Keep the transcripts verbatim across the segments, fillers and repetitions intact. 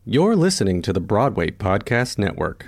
You're listening to the Broadway Podcast Network.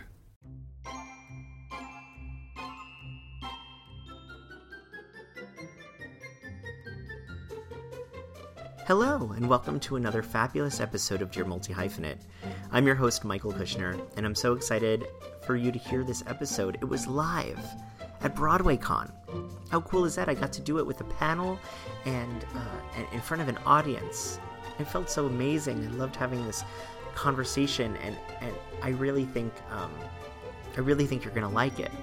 Hello, and welcome to another fabulous episode of Dear Multi-Hyphenate. I'm your host, Michael Kushner, and I'm so excited for you to hear this episode. It was live at BroadwayCon. How cool is that? I got to do it with a panel and uh, in front of an audience. It felt so amazing. I loved having this conversation, and, and I really think um, I really think you're gonna like it.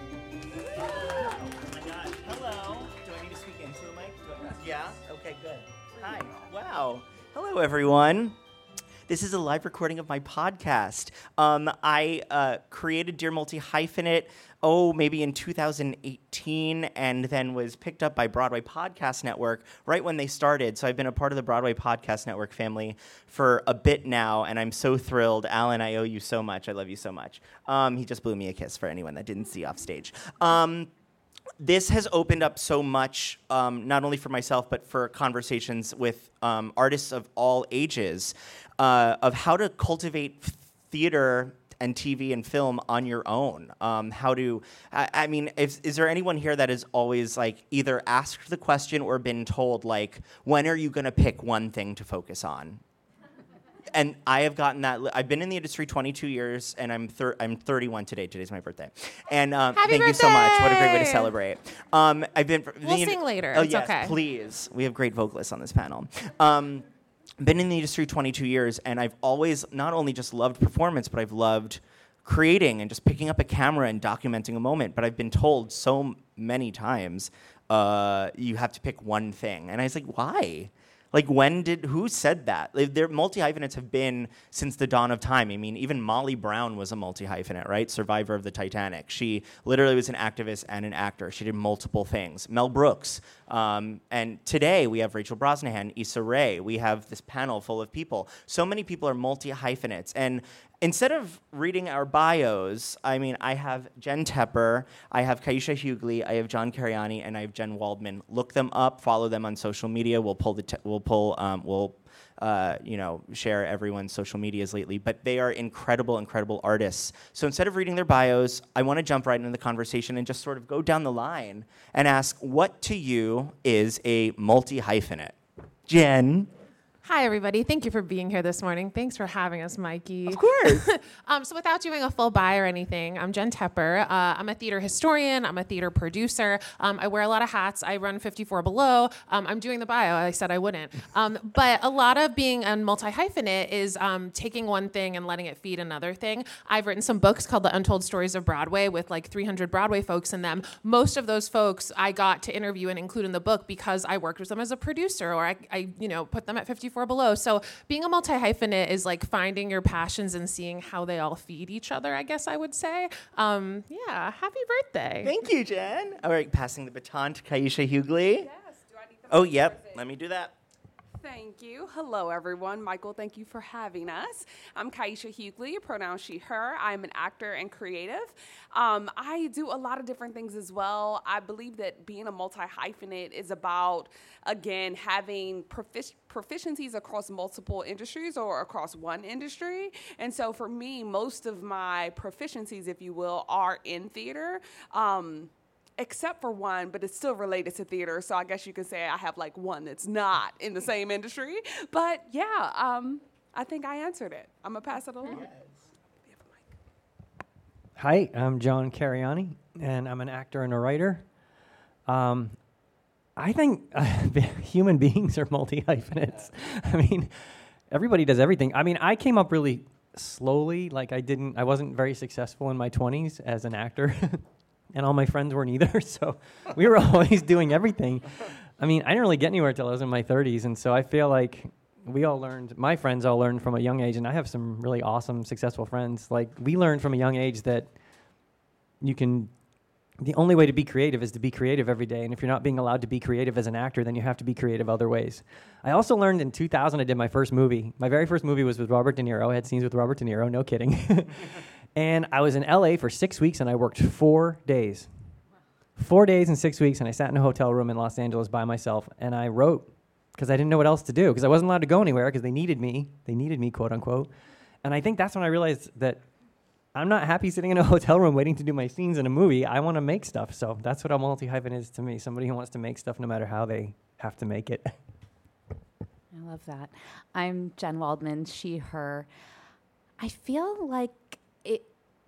Oh my God! Hello. Do I need to speak into a mic? Do I... Yeah. Okay. Good. Hi. Wow. Hello, everyone. This is a live recording of my podcast. Um, I uh, created Dear Multi-Hyphenate, oh, maybe in two thousand eighteen, and then was picked up by Broadway Podcast Network right when they started. So I've been a part of the Broadway Podcast Network family for a bit now, and I'm so thrilled. Alan, I owe you so much. I love you so much. Um, he just blew me a kiss for anyone that didn't see off stage. Um, This has opened up so much, um, not only for myself, but for conversations with um, artists of all ages, uh, of how to cultivate theater and T V and film on your own. Um, how to, I, I mean, if, is there anyone here that has always like either asked the question or been told, like, when are you going to pick one thing to focus on? And I have gotten that. I've been in the industry twenty-two years, and I'm thir- I'm thirty-one today. Today's my birthday. And um, Happy thank birthday! you so much. What a great way to celebrate. Um, I've been. We'll the, sing later. Oh it's yes, okay. please. We have great vocalists on this panel. Um, been in the industry twenty-two years, and I've always not only just loved performance, but I've loved creating and just picking up a camera and documenting a moment. But I've been told so many times, uh, you have to pick one thing, and I was like, why? Like, when did, who said that? Like, their multi-hyphenates have been since the dawn of time. I mean, even Molly Brown was a multi-hyphenate, right? Survivor of the Titanic. She literally was an activist and an actor. She did multiple things. Mel Brooks. Um, and today we have Rachel Brosnahan, Issa Rae. We have this panel full of people. So many people are multi-hyphenates. And instead of reading our bios, I mean, I have Jen Tepper, I have Kaisha Hughley, I have John Cariani, and I have Jen Waldman. Look them up, follow them on social media. We'll pull the, te- we'll pull, um, we'll, uh, you know, share everyone's social medias lately. But they are incredible, incredible artists. So instead of reading their bios, I want to jump right into the conversation and just sort of go down the line and ask, what to you is a multi-hyphenate? Jen. Hi, everybody. Thank you for being here this morning. Thanks for having us, Mikey. Of course. um, so without doing a full bio or anything, I'm Jen Tepper. Uh, I'm a theater historian. I'm a theater producer. Um, I wear a lot of hats. I run fifty-four Below. Um, I'm doing the bio. I said I wouldn't. Um, but a lot of being a multi-hyphenate is um, taking one thing and letting it feed another thing. I've written some books called The Untold Stories of Broadway with like three hundred Broadway folks in them. Most of those folks I got to interview and include in the book because I worked with them as a producer, or I, I you know, put them at fifty-four Below. So being a multi-hyphenate is like finding your passions and seeing how they all feed each other, I guess I would say. Um, yeah, happy birthday. Thank you, Jen. All right, passing the baton to Kaisha Hughley. Yes, do I need the Oh, mic? yep. Or is it- Let me do that. Thank you. Hello, everyone. Michael, thank you for having us. I'm Kaisha Hughley, pronouns she, her. I'm an actor and creative. Um, I do a lot of different things as well. I believe that being a multi-hyphenate is about, again, having profic- proficiencies across multiple industries or across one industry. And so for me, most of my proficiencies, if you will, are in theater. Um, except for one, but it's still related to theater. So I guess you could say I have like one that's not in the same industry. But yeah, um, I think I answered it. I'm gonna pass it along. Hi, I'm John Cariani, and I'm an actor and a writer. Um, I think uh, human beings are multi-hyphenates. I mean, everybody does everything. I mean, I came up really slowly. Like I didn't, I wasn't very successful in my twenties as an actor. And all my friends weren't either, so we were always doing everything. I mean, I didn't really get anywhere till I was in my thirties, and so I feel like we all learned, my friends all learned from a young age, and I have some really awesome, successful friends. Like, we learned from a young age that you can, the only way to be creative is to be creative every day, and if you're not being allowed to be creative as an actor, then you have to be creative other ways. I also learned in two thousand, I did my first movie. My very first movie was with Robert De Niro. I had scenes with Robert De Niro, no kidding. And I was in L A for six weeks, and I worked four days. Four days and six weeks, and I sat in a hotel room in Los Angeles by myself, and I wrote because I didn't know what else to do, because I wasn't allowed to go anywhere because they needed me. They needed me, quote unquote. And I think that's when I realized that I'm not happy sitting in a hotel room waiting to do my scenes in a movie. I want to make stuff. So that's what a multi-hyphen is to me. Somebody who wants to make stuff no matter how they have to make it. I love that. I'm Jen Waldman, she, her. I feel like it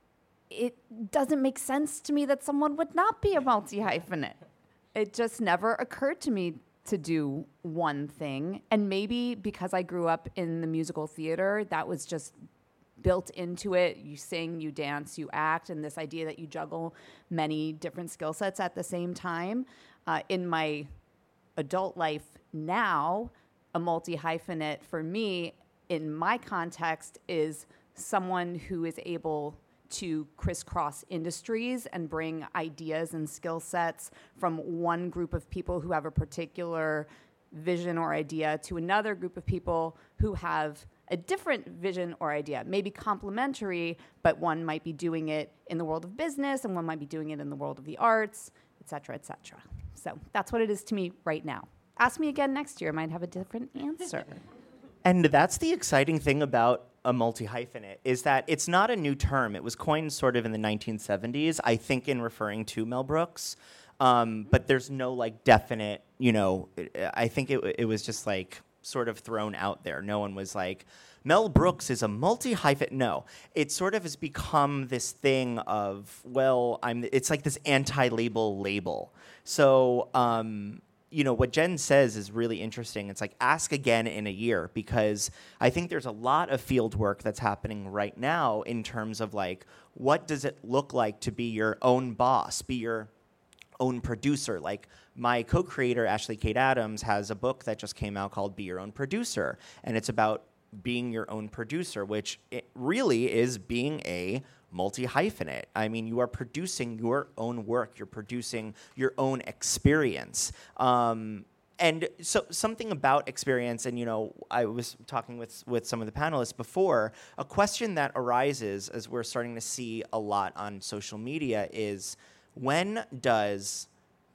it doesn't make sense to me that someone would not be a multi-hyphenate. It just never occurred to me to do one thing. And maybe because I grew up in the musical theater, that was just built into it. You sing, you dance, you act, and this idea that you juggle many different skill sets at the same time. Uh, in my adult life now, a multi-hyphenate for me, in my context, is someone who is able to crisscross industries and bring ideas and skill sets from one group of people who have a particular vision or idea to another group of people who have a different vision or idea, maybe complementary, but one might be doing it in the world of business and one might be doing it in the world of the arts, et cetera, et cetera. So that's what it is to me right now. Ask me again next year, I might have a different answer. And that's the exciting thing about a multi-hyphenate, is that it's not a new term. It was coined sort of in the nineteen seventies, I think in referring to Mel Brooks. Um, but there's no like definite, you know, I think it, it was just like sort of thrown out there. No one was like, Mel Brooks is a multi-hyphenate. No, it sort of has become this thing of, well, I'm. It's like this anti-label label. So, um, you know, what Jen says is really interesting. It's like, ask again in a year, because I think there's a lot of field work that's happening right now in terms of like, what does it look like to be your own boss, be your own producer? Like, my co-creator, Ashley Kate Adams, has a book that just came out called Be Your Own Producer. And it's about being your own producer, which it really is being a multi-hyphenate. I mean, you are producing your own work. You're producing your own experience. Um, and so something about experience, and, you know, I was talking with, with some of the panelists before, a question that arises as we're starting to see a lot on social media is, when does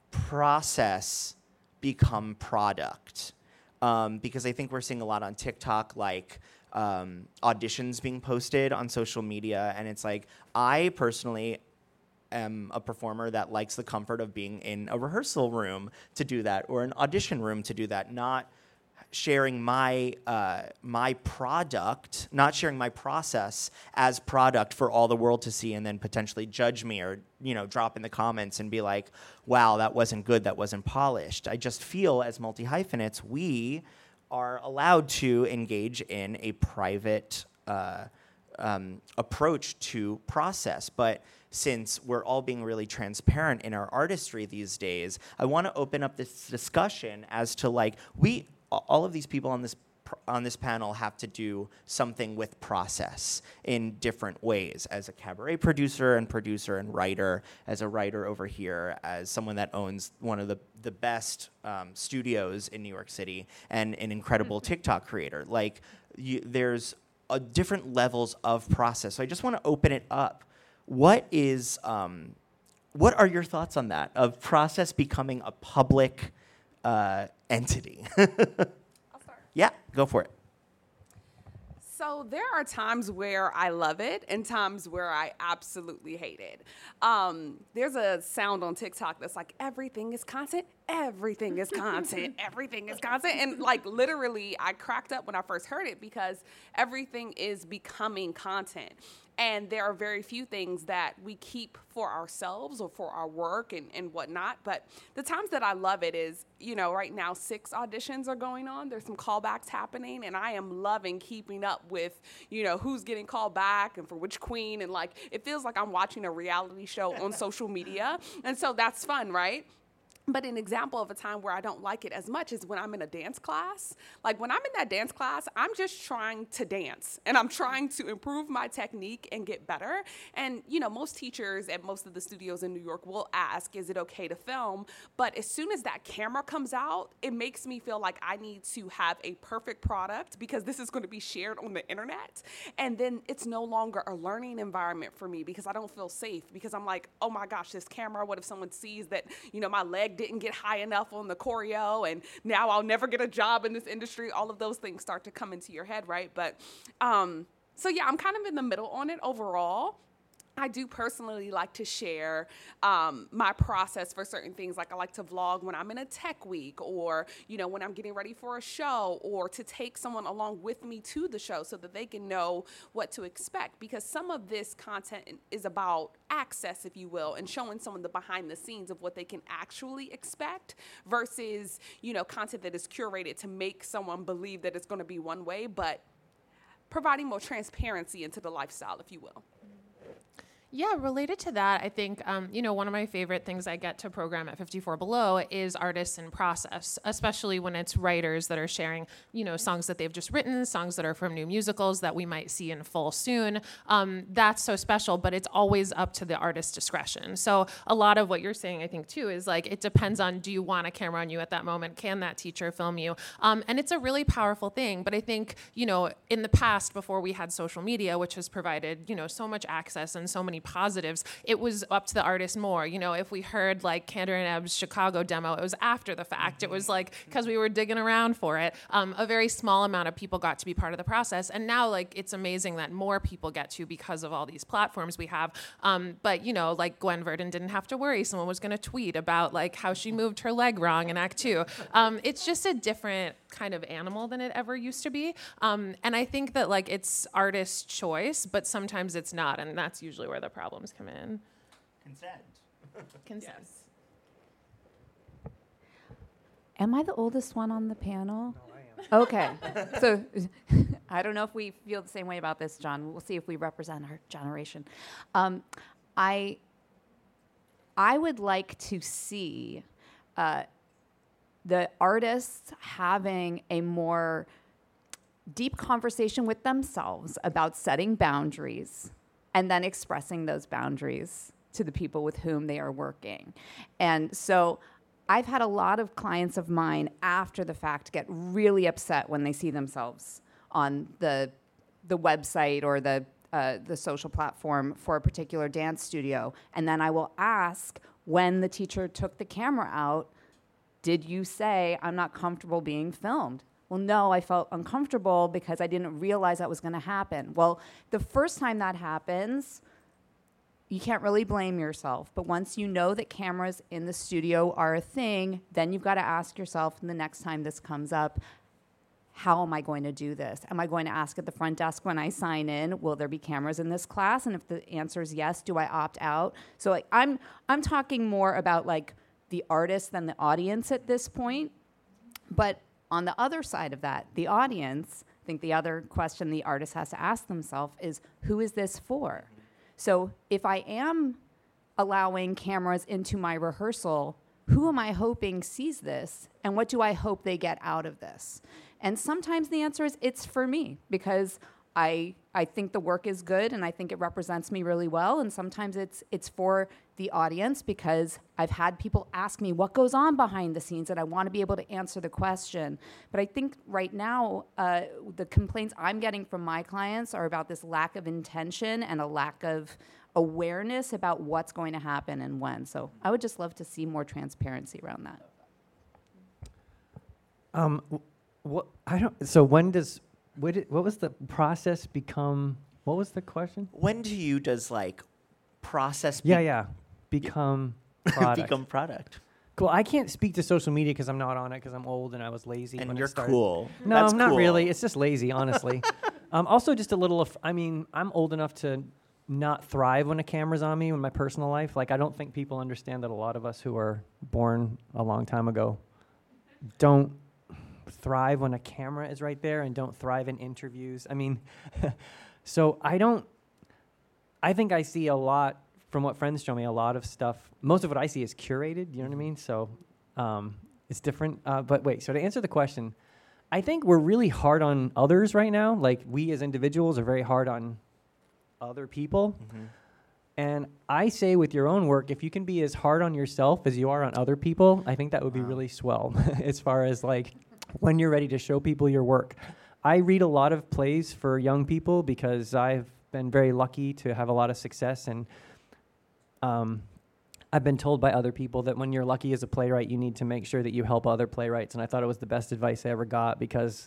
process become product? Um, because I think we're seeing a lot on TikTok, like um, auditions being posted on social media. And it's like, I personally am a performer that likes the comfort of being in a rehearsal room to do that, or an audition room to do that, not sharing my uh, my product, not sharing my process as product for all the world to see and then potentially judge me, or, you know, drop in the comments and be like, wow, that wasn't good, that wasn't polished. I just feel as multi-hyphenates, we are allowed to engage in a private uh, um, approach to process. But since we're all being really transparent in our artistry these days, I want to open up this discussion as to, like, we all of these people on this on this panel have to do something with process in different ways. As a cabaret producer and producer and writer, as a writer over here, as someone that owns one of the, the best um, studios in New York City, and an incredible TikTok creator. Like, you, there's a different levels of process. So I just want to open it up. What is, um, what are your thoughts on that, of process becoming a public Uh, entity? I'll start. Yeah, go for it. So there are times where I love it and times where I absolutely hate it. Um, there's a sound on TikTok that's like, everything is content, everything is content, everything is content. And like, literally, I cracked up when I first heard it, because everything is becoming content. And there are very few things that we keep for ourselves or for our work and, and whatnot. But the times that I love it is, you know, right now six auditions are going on. There's some callbacks happening, and I am loving keeping up with, you know, who's getting called back and for which queen. And like, it feels like I'm watching a reality show on social media. And so that's fun, right? But an example of a time where I don't like it as much is when I'm in a dance class. Like, when I'm in that dance class, I'm just trying to dance, and I'm trying to improve my technique and get better. And, you know, most teachers at most of the studios in New York will ask, is it okay to film? But as soon as that camera comes out, it makes me feel like I need to have a perfect product, because this is going to be shared on the internet. And then it's no longer a learning environment for me, because I don't feel safe, because I'm like, oh my gosh, this camera, what if someone sees that, you know, my leg didn't get high enough on the choreo, and now I'll never get a job in this industry. All of those things start to come into your head, right? But um, So yeah, I'm kind of in the middle on it overall. I do personally like to share um, my process for certain things. Like I like to vlog when I'm in a tech week, or, you know, when I'm getting ready for a show, or to take someone along with me to the show so that they can know what to expect. Because some of this content is about access, if you will, and showing someone the behind the scenes of what they can actually expect versus, you know, content that is curated to make someone believe that it's going to be one way, but providing more transparency into the lifestyle, if you will. Yeah, related to that, I think, um, you know, one of my favorite things I get to program at fifty-four Below is artists in process, especially when it's writers that are sharing, you know, songs that they've just written, songs that are from new musicals that we might see in full soon. Um, that's so special, but it's always up to the artist's discretion. So a lot of what you're saying, I think, too, is like, it depends on, do you want a camera on you at that moment? Can that teacher film you? Um, and it's a really powerful thing. But I think, you know, in the past, before we had social media, which has provided, you know, so much access and so many positives, it was up to the artist more. You know, if we heard like Kander and Ebb's Chicago demo, it was after the fact. It was like, because we were digging around for it. Um, a very small amount of people got to be part of the process. And now, like, it's amazing that more people get to because of all these platforms we have. Um, but, you know, like Gwen Verdon didn't have to worry someone was going to tweet about like how she moved her leg wrong in Act Two. Um, it's just a different kind of animal than it ever used to be. Um, and I think that like it's artist choice, but sometimes it's not. And that's usually where the problems come in. Consent. Consent. Yes. Am I the oldest one on the panel? No, I am. Okay. So I don't know if we feel the same way about this, John. We'll see if we represent our generation. Um, I I would like to see uh, the artists having a more deep conversation with themselves about setting boundaries and then expressing those boundaries to the people with whom they are working. And so I've had a lot of clients of mine after the fact get really upset when they see themselves on the the website or the uh, the social platform for a particular dance studio. And then I will ask, when the teacher took the camera out, did you say, I'm not comfortable being filmed? Well, no, I felt uncomfortable because I didn't realize that was going to happen. Well, the first time that happens, you can't really blame yourself. But once you know that cameras in the studio are a thing, then you've got to ask yourself, the next time this comes up, how am I going to do this? Am I going to ask at the front desk when I sign in, will there be cameras in this class? And if the answer is yes, do I opt out? So like, I'm I'm talking more about like the artist than the audience at this point. But on the other side of that, the audience, I think the other question the artist has to ask themselves is, who is this for? So if I am allowing cameras into my rehearsal, who am I hoping sees this? And what do I hope they get out of this? And sometimes the answer is, it's for me, because I I think the work is good and I think it represents me really well. And sometimes it's it's for the audience, because I've had people ask me what goes on behind the scenes and I want to be able to answer the question. But I think right now, uh, the complaints I'm getting from my clients are about this lack of intention and a lack of awareness about what's going to happen and when. So I would just love to see more transparency around that. Um, what I don't. So when does what did, what was the process become? What was the question? When to you does like process? Be- Yeah, yeah, become product. become product. Cool. I can't speak to social media because I'm not on it because I'm old and I was lazy. And when you're it started. cool. No, That's not cool. really. It's just lazy, honestly. um, also, just a little. Of, I mean, I'm old enough to not thrive when a camera's on me in my personal life. Like, I don't think people understand that a lot of us who are born a long time ago don't thrive when a camera is right there and don't thrive in interviews. I mean, so I don't. I think I see a lot. From what friends show me, a lot of stuff, most of what I see is curated, you know what I mean? So um, it's different. Uh, but wait, so to answer the question, I think we're really hard on others right now. Like, we as individuals are very hard on other people. Mm-hmm. And I say with your own work, if you can be as hard on yourself as you are on other people, I think that would be Wow. really swell as far as like when you're ready to show people your work. I read a lot of plays for young people because I've been very lucky to have a lot of success, and Um, I've been told by other people that when you're lucky as a playwright, you need to make sure that you help other playwrights. And I thought it was the best advice I ever got, because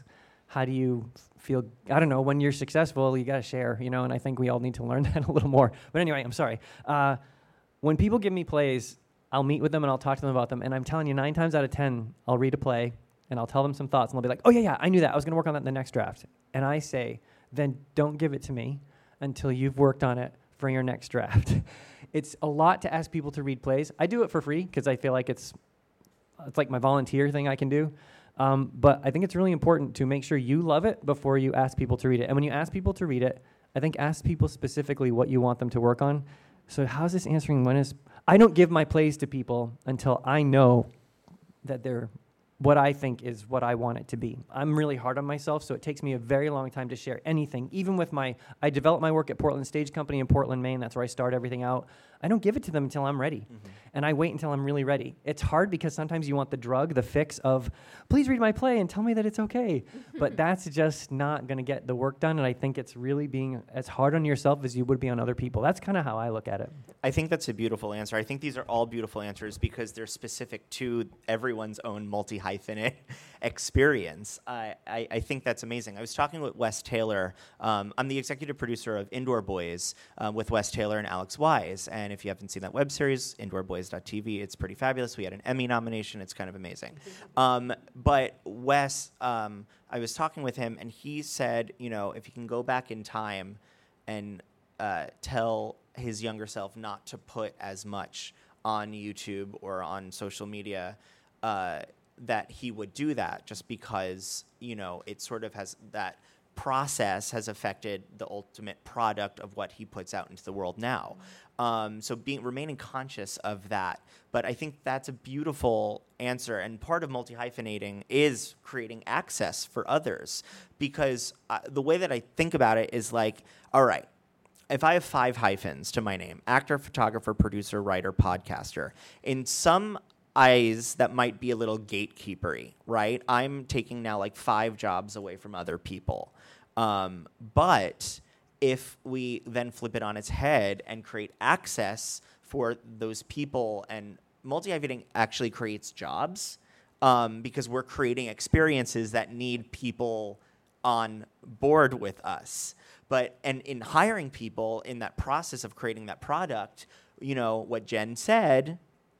how do you feel, I don't know, when you're successful, you got to share, you know, and I think we all need to learn that a little more. But anyway, I'm sorry. Uh, when people give me plays, I'll meet with them and I'll talk to them about them. And I'm telling you, nine times out of ten, I'll read a play and I'll tell them some thoughts and they'll be like, oh, yeah, yeah, I knew that. I was going to work on that in the next draft. And I say, then don't give it to me until you've worked on it for your next draft. It's a lot to ask people to read plays. I do it for free because I feel like it's it's like my volunteer thing I can do. Um, but I think it's really important to make sure you love it before you ask people to read it. And when you ask people to read it, I think ask people specifically what you want them to work on. So how's this answering when is... I don't give my plays to people until I know that they're what I think is what I want it to be. I'm really hard on myself, so it takes me a very long time to share anything. Even with my, I develop my work at Portland Stage Company in Portland, Maine. That's where I start everything out. I don't give it to them until I'm ready. Mm-hmm. And I wait until I'm really ready. It's hard because sometimes you want the drug, the fix of, please read my play and tell me that it's okay. But that's just not going to get the work done. And I think it's really being as hard on yourself as you would be on other people. That's kind of how I look at it. I think that's a beautiful answer. I think these are all beautiful answers because they're specific to everyone's own multi-hyphenate experience. I, I, I think that's amazing. I was talking with Wes Taylor. Um, I'm the executive producer of Indoor Boys uh, with Wes Taylor and Alex Wise. And if you haven't seen that web series, indoor boys dot t v, it's pretty fabulous. We had an Emmy nomination. It's kind of amazing. Um, but Wes, um, I was talking with him, and he said, you know, if he can go back in time and uh, tell his younger self not to put as much on YouTube or on social media, uh, that he would do that just because, you know, it sort of has that process has affected the ultimate product of what he puts out into the world now. Um, so being remaining conscious of that. But I think that's a beautiful answer. And part of multi-hyphenating is creating access for others. Because uh, the way that I think about it is like, all right, if I have five hyphens to my name, actor, photographer, producer, writer, podcaster, in some eyes that might be a little gatekeepery, right? I'm taking now like five jobs away from other people. Um, but if we then flip it on its head and create access for those people, and multi-hyphenating actually creates jobs um, because we're creating experiences that need people on board with us. But and in hiring people in that process of creating that product, you know, what Jen said,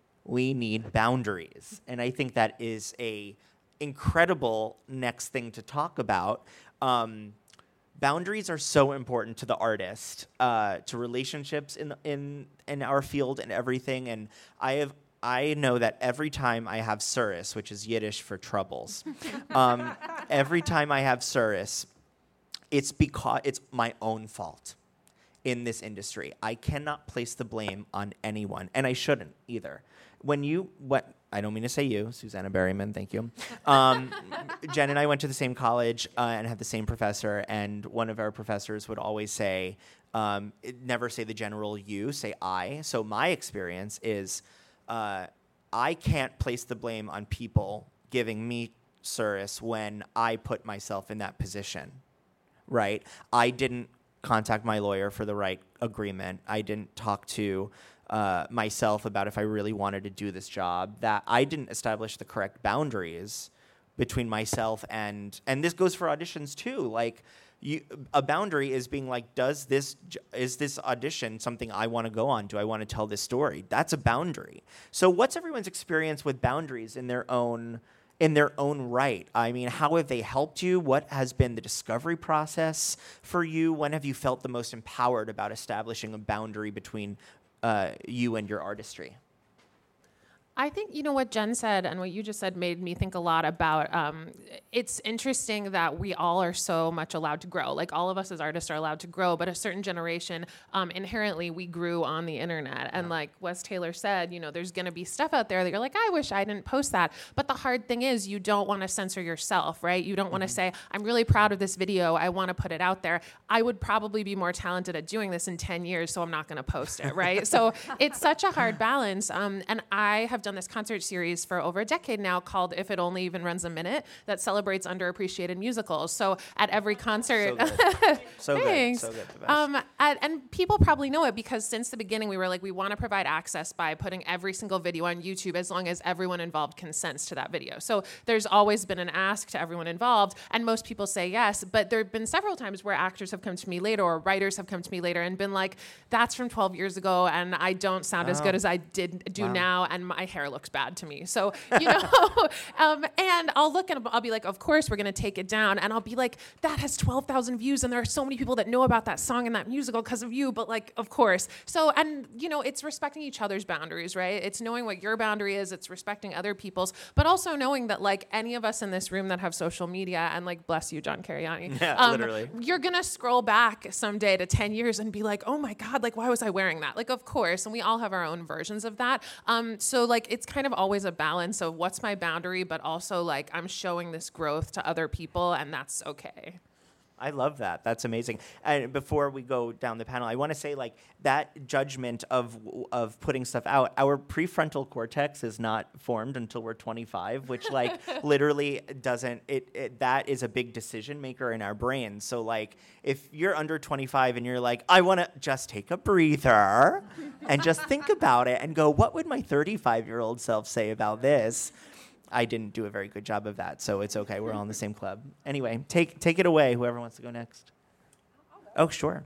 we need boundaries. And I think that is a incredible next thing to talk about. Um, boundaries are so important to the artist, uh, to relationships in in in our field and everything. And I have I know that every time I have Suris, which is Yiddish for troubles, um, every time I have Suris, it's because it's my own fault in this industry. I cannot place the blame on anyone, and I shouldn't either. When you, what I don't mean to say you, Susanna Berryman, thank you. Um, Jen and I went to the same college uh, and had the same professor, and one of our professors would always say, um, never say the general you, say I. So my experience is uh, I can't place the blame on people giving me service when I put myself in that position, right? I didn't contact my lawyer for the right agreement. I didn't talk to uh, myself about if I really wanted to do this job. That I didn't establish the correct boundaries between myself and and this goes for auditions too. Like, you, a boundary is being like, does this is this audition something I want to go on? Do I want to tell this story? That's a boundary. So, what's everyone's experience with boundaries in their own? in their own right? I mean, how have they helped you? What has been the discovery process for you? When have you felt the most empowered about establishing a boundary between uh, you and your artistry? I think, you know, what Jen said and what you just said made me think a lot about, um, it's interesting that we all are so much allowed to grow. Like, all of us as artists are allowed to grow, but a certain generation, um, inherently, we grew on the internet. And like Wes Taylor said, you know, there's going to be stuff out there that you're like, I wish I didn't post that. But the hard thing is you don't want to censor yourself, right? You don't want to say, I'm really proud of this video. I want to put it out there. I would probably be more talented at doing this in ten years, so I'm not going to post it, right? So it's such a hard balance. Um, and I have done done this concert series for over a decade now called If It Only Even Runs a Minute that celebrates underappreciated musicals. So at every concert, So good. So good. thanks. So good. The best. Um, at, and people probably know it because since the beginning we were like, we want to provide access by putting every single video on YouTube as long as everyone involved consents to that video. So there's always been an ask to everyone involved, and most people say yes. But there have been several times where actors have come to me later or writers have come to me later and been like, that's from twelve years ago, and I don't sound as good as I did do Wow. now, and my hair looks bad to me. So, you know, um, and I'll look and I'll be like, of course we're going to take it down. And I'll be like, that has twelve thousand views, and there are so many people that know about that song and that musical because of you, but like, of course. So, and, you know, it's respecting each other's boundaries, right? It's knowing what your boundary is, it's respecting other people's, but also knowing that, like, any of us in this room that have social media, and, like, bless you, John Cariani, Yeah, um, literally. you're going to scroll back someday to ten years and be like, oh my God, like, why was I wearing that? Like, of course, and we all have our own versions of that. Um, so, like, it's kind of always a balance of what's my boundary, but also, like, I'm showing this growth to other people, and that's okay. I love that. That's amazing. And before we go down the panel, I want to say, like, that judgment of of putting stuff out, our prefrontal cortex is not formed until we're twenty-five, which, like, literally doesn't, it, it that is a big decision maker in our brains. So, like, if you're under twenty-five and you're like, I want to just take a breather and just think about it and go, what would my thirty-five-year-old self say about this? I didn't do a very good job of that, so it's okay. We're all in the same club. Anyway, take take it away, whoever wants to go next. Oh, sure.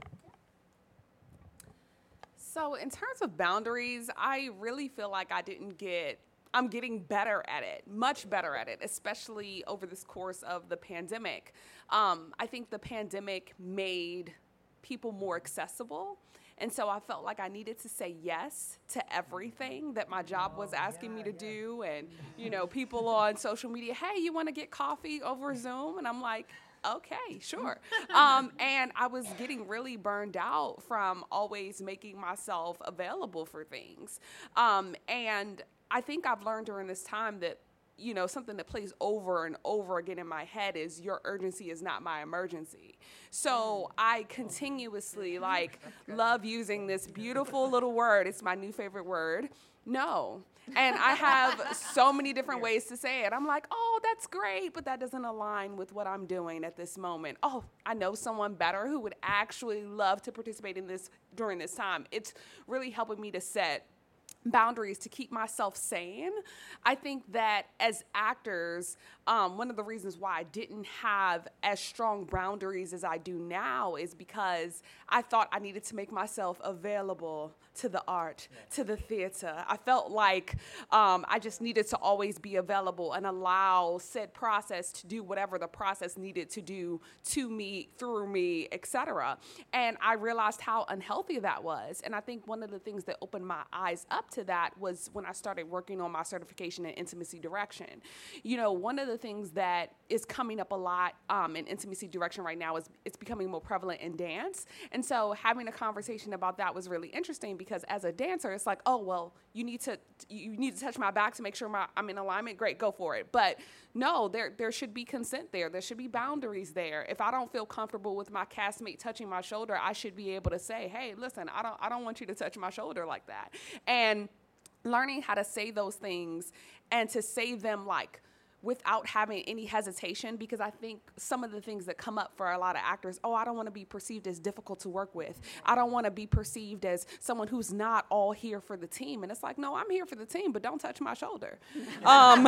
So in terms of boundaries, I really feel like I didn't get, I'm getting better at it, much better at it, especially over this course of the pandemic. Um, I think the pandemic made people more accessible. And so I felt like I needed to say yes to everything that my job was asking me to do. And, you know, people on social media, hey, you want to get coffee over Zoom? And I'm like, okay, sure. Um, and I was getting really burned out from always making myself available for things. Um, and I think I've learned during this time that, you know, something that plays over and over again in my head is your urgency is not my emergency. So I continuously, like, love using this beautiful little word. It's my new favorite word, no. And I have so many different ways to say it. I'm like, oh, that's great, but that doesn't align with what I'm doing at this moment. Oh, I know someone better who would actually love to participate in this during this time. It's really helping me to set boundaries to keep myself sane. I think that as actors, um, one of the reasons why I didn't have as strong boundaries as I do now is because I thought I needed to make myself available to the art, to the theater. I felt like um, I just needed to always be available and allow said process to do whatever the process needed to do to me, through me, et cetera. And I realized how unhealthy that was. And I think one of the things that opened my eyes up to that was when I started working on my certification in intimacy direction. You know, one of the things that is coming up a lot um, in intimacy direction right now is it's becoming more prevalent in dance. And so having a conversation about that was really interesting because as a dancer, it's like, oh, well, you need to you need to touch my back to make sure my, I'm in alignment. Great, go for it. But no, there there should be consent there. There should be boundaries there. If I don't feel comfortable with my castmate touching my shoulder, I should be able to say, hey, listen, I don't I don't want you to touch my shoulder like that. And learning how to say those things and to say them like without having any hesitation, because I think some of the things that come up for a lot of actors, oh, I don't want to be perceived as difficult to work with. I don't want to be perceived as someone who's not all here for the team. And it's like, no, I'm here for the team, but don't touch my shoulder. um,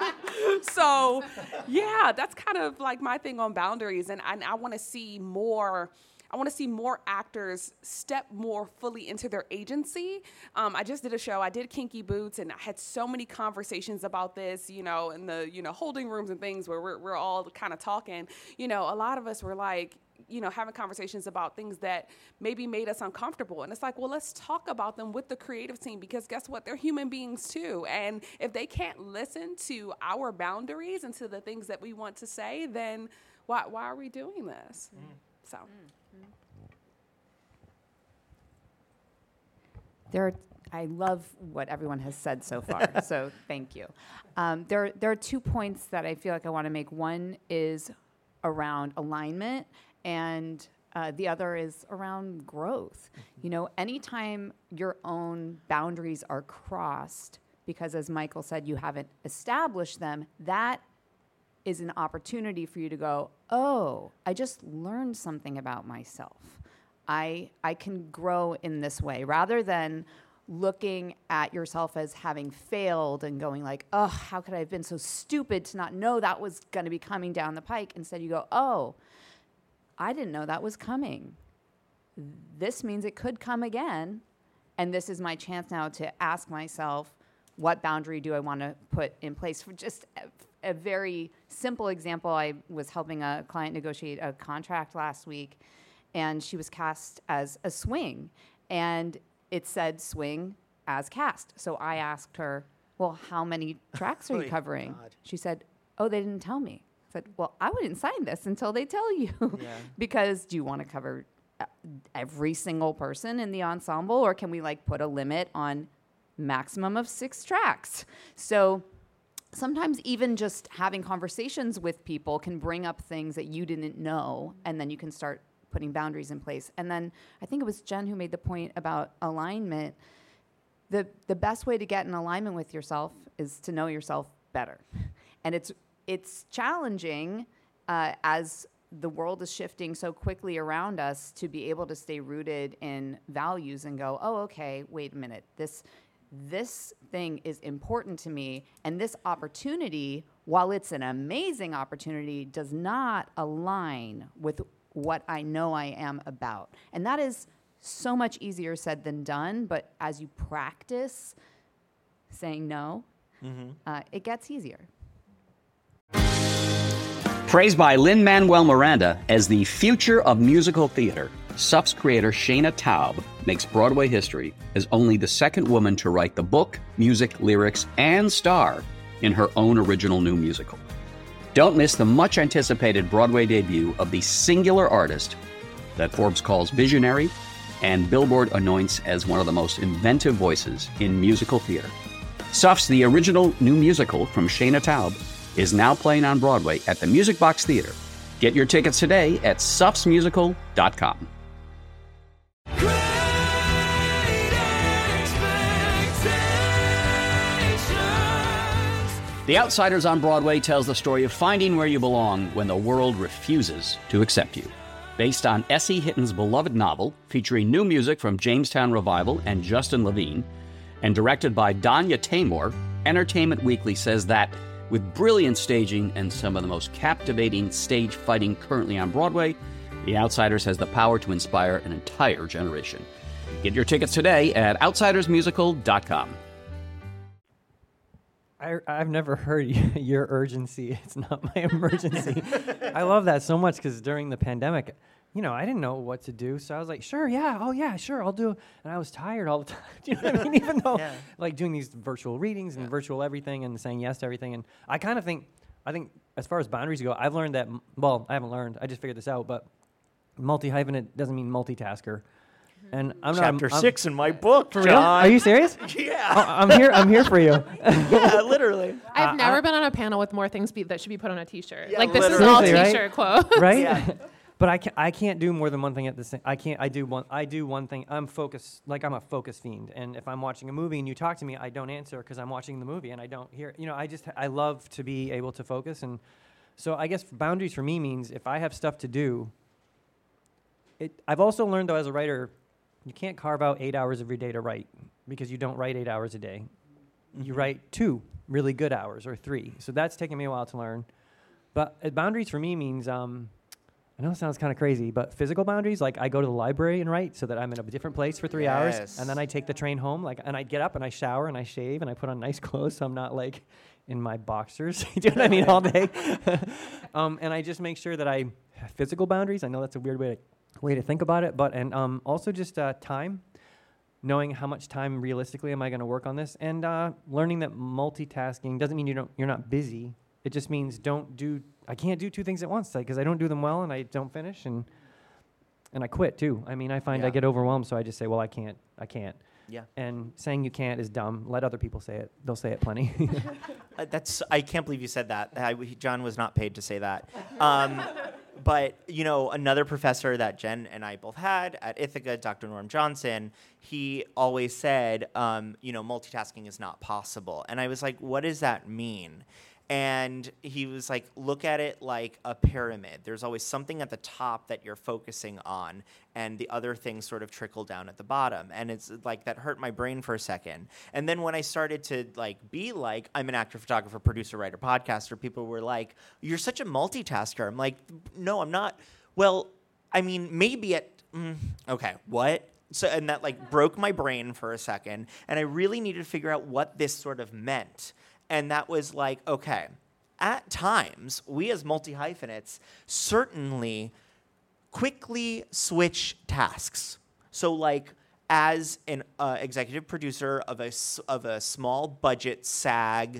so, yeah, that's kind of like my thing on boundaries. And, and I want to see more I want to see more actors step more fully into their agency. Um, I just did a show. I did Kinky Boots, and I had so many conversations about this, you know, in the, you know, holding rooms and things where we're, we're all kind of talking. You know, a lot of us were like, you know, having conversations about things that maybe made us uncomfortable. And it's like, well, let's talk about them with the creative team, because guess what? They're human beings too. And if they can't listen to our boundaries and to the things that we want to say, then why, why are we doing this? Mm. So. Mm. There are, I love what everyone has said so far, so thank you. Um, there, there are two points that I feel like I want to make. One is around alignment, and uh, the other is around growth. You know, anytime your own boundaries are crossed, because as Michael said, you haven't established them, that is an opportunity for you to go, oh, I just learned something about myself. I I can grow in this way, rather than looking at yourself as having failed and going like, oh, how could I have been so stupid to not know that was going to be coming down the pike? Instead, you go, oh, I didn't know that was coming. This means it could come again. And this is my chance now to ask myself, what boundary do I want to put in place? For just a, a very simple example, I was helping a client negotiate a contract last week, and she was cast as a swing. And it said swing as cast. So I asked her, well, how many tracks are you covering? God. She said, oh, they didn't tell me. I said, well, I wouldn't sign this until they tell you. Yeah. Because do you want to cover every single person in the ensemble, or can we like put a limit on maximum of six tracks? So sometimes even just having conversations with people can bring up things that you didn't know, and then you can start putting boundaries in place. And then I think it was Jen who made the point about alignment. The the best way to get in alignment with yourself is to know yourself better. And it's it's challenging uh, as the world is shifting so quickly around us to be able to stay rooted in values and go, oh, okay, wait a minute. This this thing is important to me, and this opportunity, while it's an amazing opportunity, does not align with what I know I am about. And that is so much easier said than done, but as you practice saying no, mm-hmm. uh, it gets easier. Praised by Lin-Manuel Miranda as the future of musical theater, S U F's creator Shana Taub makes Broadway history as only the second woman to write the book, music, lyrics, and star in her own original new musical. Don't miss the much-anticipated Broadway debut of the singular artist that Forbes calls visionary and Billboard anoints as one of the most inventive voices in musical theater. S U F's The Original New Musical from Shana Taub is now playing on Broadway at the Music Box Theater. Get your tickets today at sufs musical dot com. The Outsiders on Broadway tells the story of finding where you belong when the world refuses to accept you. Based on S E Hitton's beloved novel, featuring new music from Jamestown Revival and Justin Levine, and directed by Danya Taymor, Entertainment Weekly says that with brilliant staging and some of the most captivating stage fighting currently on Broadway, The Outsiders has the power to inspire an entire generation. Get your tickets today at outsiders musical dot com. I, I've never heard your urgency. It's not my emergency. I love that so much because during the pandemic, you know, I didn't know what to do. So I was like, sure, yeah, oh yeah, sure, I'll do it. And I was tired all the time. Do you know what I mean? Even though, yeah. like, doing these virtual readings and yeah. virtual everything and saying yes to everything. And I kind of think, I think as far as boundaries go, I've learned that, well, I haven't learned, I just figured this out, but multi-hyphenate doesn't mean multitasker. And I'm Chapter not, I'm, six in my book, for John. real? Are you serious? Yeah. I, I'm here. I'm here for you. Yeah, literally. I've uh, never I, been on a panel with more things be, that should be put on a T-shirt. Yeah, like this literally. is all Seriously, T-shirt right? quote. Right? Yeah. But I can't. I can't do more than one thing at the same. I can't. I do one. I do one thing. I'm focused. Like I'm a focus fiend. And if I'm watching a movie and you talk to me, I don't answer because I'm watching the movie and I don't hear. You know, I just. I love to be able to focus, and so I guess boundaries for me means if I have stuff to do. It. I've also learned though as a writer. You can't carve out eight hours every day to write because you don't write eight hours a day. Mm-hmm. You write two really good hours or three. So that's taken me a while to learn. But uh, boundaries for me means, um, I know it sounds kind of crazy, but physical boundaries, like I go to the library and write so that I'm in a different place for three yes. hours. And then I take the train home, like, and I get up and I shower and I shave and I put on nice clothes so I'm not like in my boxers, you know what I mean, all day. um, and I just make sure that I have physical boundaries. I know that's a weird way to way to think about it, but and um, also just uh, time, knowing how much time realistically am I going to work on this, and uh, learning that multitasking doesn't mean you don't you're not busy. It just means don't do. I can't do two things at once because I don't do them well and I don't finish and and I quit too. I mean, I find yeah. I get overwhelmed, so I just say, well, I can't. I can't. Yeah. And saying you can't is dumb. Let other people say it. They'll say it plenty. uh, that's. I can't believe you said that. I, John was not paid to say that. Um, but, you know, another professor that Jen and I both had at Ithaca, Doctor Norm Johnson, he always said, um, you know, multitasking is not possible. And I was like, what does that mean? And he was like, look at it like a pyramid. There's always something at the top that you're focusing on, and the other things sort of trickle down at the bottom. And it's like, that hurt my brain for a second. And then when I started to like be like, I'm an actor, photographer, producer, writer, podcaster, people were like, you're such a multitasker. I'm like, no, I'm not. Well, I mean, maybe at, mm, okay, what? So, and that like broke my brain for a second. And I really needed to figure out what this sort of meant. And that was like, okay, at times, we as multi-hyphenates certainly quickly switch tasks. So like, as an uh, executive producer of a, of a small budget SAG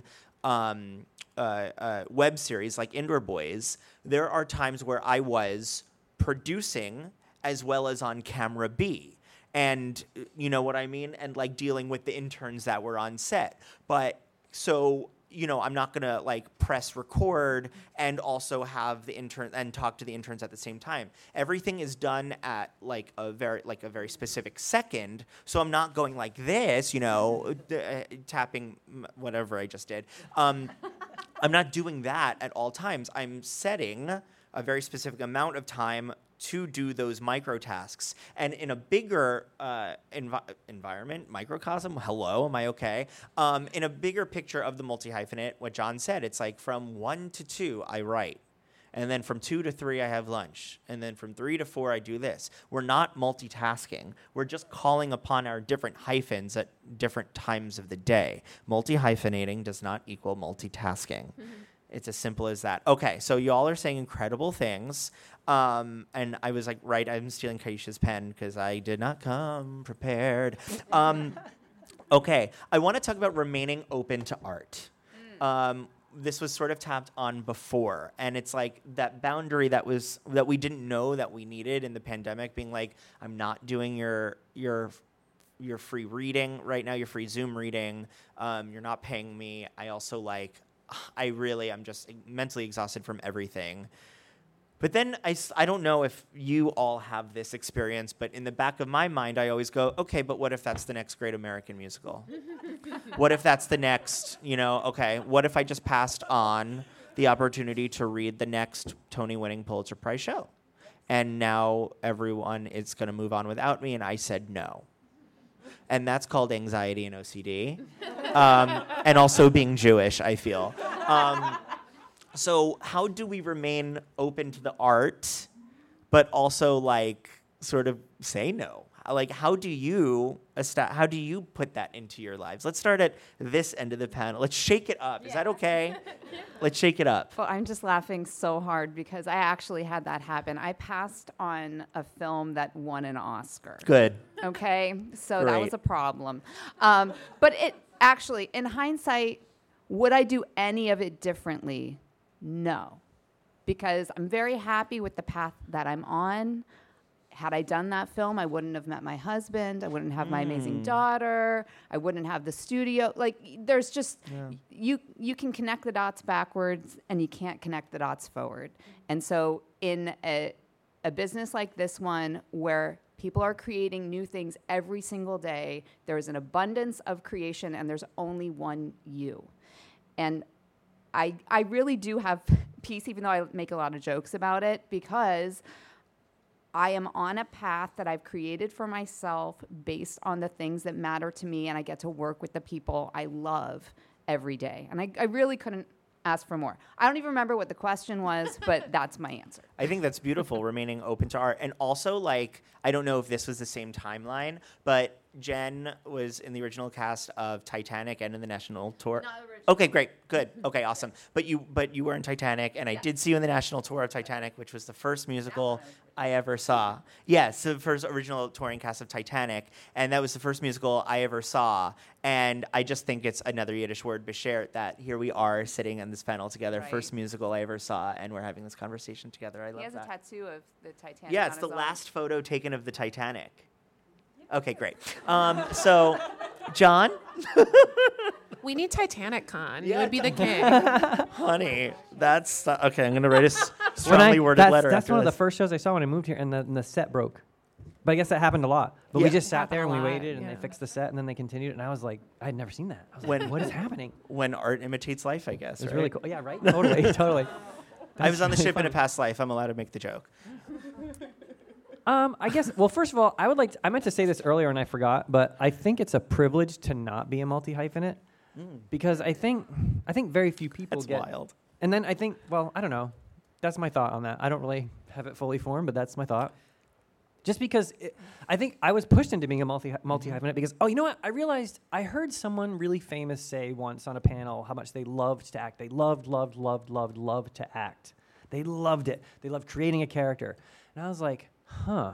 um, uh, uh, web series like Indoor Boys, there are times where I was producing as well as on camera B. And you know what I mean? And like dealing with the interns that were on set. But so, you know, I'm not going to like press record and also have the intern and talk to the interns at the same time. Everything is done at like a very like a very specific second. So I'm not going like this, you know, d- uh, tapping whatever I just did. Um, I'm not doing that at all times. I'm setting a very specific amount of time to do those micro tasks. And in a bigger uh, envi- environment, microcosm, hello, am I okay? Um, in a bigger picture of the multi-hyphenate, what John said, it's like from one to two, I write. And then from two to three, I have lunch. And then from three to four, I do this. We're not multitasking. We're just calling upon our different hyphens at different times of the day. Multi-hyphenating does not equal multitasking. Mm-hmm. It's as simple as that. Okay, so y'all are saying incredible things. Um, and I was like, right, I'm stealing Kaisha's pen because I did not come prepared. Um, okay, I want to talk about remaining open to art. Mm. Um, this was sort of tapped on before, and it's like that boundary that was that we didn't know that we needed in the pandemic, being like, I'm not doing your your your free reading right now, your free Zoom reading. Um, you're not paying me. I also like, I really, I'm just mentally exhausted from everything. But then I, I don't know if you all have this experience, but in the back of my mind, I always go, okay, but what if that's the next great American musical? What if that's the next, you know, okay, what if I just passed on the opportunity to read the next Tony-winning Pulitzer Prize show? And now everyone is going to move on without me, and I said no. And that's called anxiety and O C D. Um, and also being Jewish, I feel. Um, So how do we remain open to the art, but also like sort of say no? Like how do you esta- how do you put that into your lives? Let's start at this end of the panel. Let's shake it up. Yeah. Is that okay? Let's shake it up. Well, I'm just laughing so hard because I actually had that happen. I passed on a film that won an Oscar. Good. Okay, so Great. That was a problem. Um, but it actually, in hindsight, would I do any of it differently? No, because I'm very happy with the path that I'm on. Had I done that film, I wouldn't have met my husband. I wouldn't have mm. my amazing daughter. I wouldn't have the studio. Like, there's just, yeah. you you can connect the dots backwards and you can't connect the dots forward. And so in a, a business like this one where people are creating new things every single day, there's an abundance of creation and there's only one you. And I, I really do have peace, even though I make a lot of jokes about it, because I am on a path that I've created for myself based on the things that matter to me, and I get to work with the people I love every day. And I, I really couldn't ask for more. I don't even remember what the question was, but that's my answer. I think that's beautiful, remaining open to art. And also, like, I don't know if this was the same timeline, but Jen was in the original cast of Titanic and in the national tour. Not original. Okay, great, good, okay, awesome. But you, but you were in Titanic, and yeah. I did see you in the national tour of Titanic, which was the first musical I ever saw. Yes, the first original touring cast of Titanic, and that was the first musical I ever saw. And I just think it's another Yiddish word, beshert, that here we are sitting in this panel together, right. First musical I ever saw, and we're having this conversation together. I love that. He has that. a tattoo of the Titanic. Yeah, it's the last photo taken of the Titanic. Okay, great. Um, so, John? We need Titanic Con. Yeah, you would be the king. Honey, that's uh, okay. I'm gonna write a s- When strongly I- worded that's, letter. That's after one of the this. first shows I saw when I moved here, and the, and the set broke. But I guess that happened a lot. But Yeah. we just sat Happened there a and we lot, waited, and yeah. they fixed the set, and then they continued, and I was like, I had never seen that. I was When- like, what is happening? When art imitates life, I guess. It was right? really cool. Yeah, right? Totally, totally. I was on the That's ship in really a past life. I'm allowed to make the joke. Um, I guess. Well, first of all, I would like. To, I meant to say this earlier and I forgot, but I think it's a privilege to not be a multi-hyphenate because I think I think very few people That's get. wild. And then I think, well, I don't know. That's my thought on that. I don't really have it fully formed, but that's my thought. Just because it, I think I was pushed into being a multi multi-hyphenate because, oh, you know what? I realized I heard someone really famous say once on a panel how much they loved to act. They loved, loved, loved, loved, loved to act. They loved it. They loved creating a character. And I was like, huh,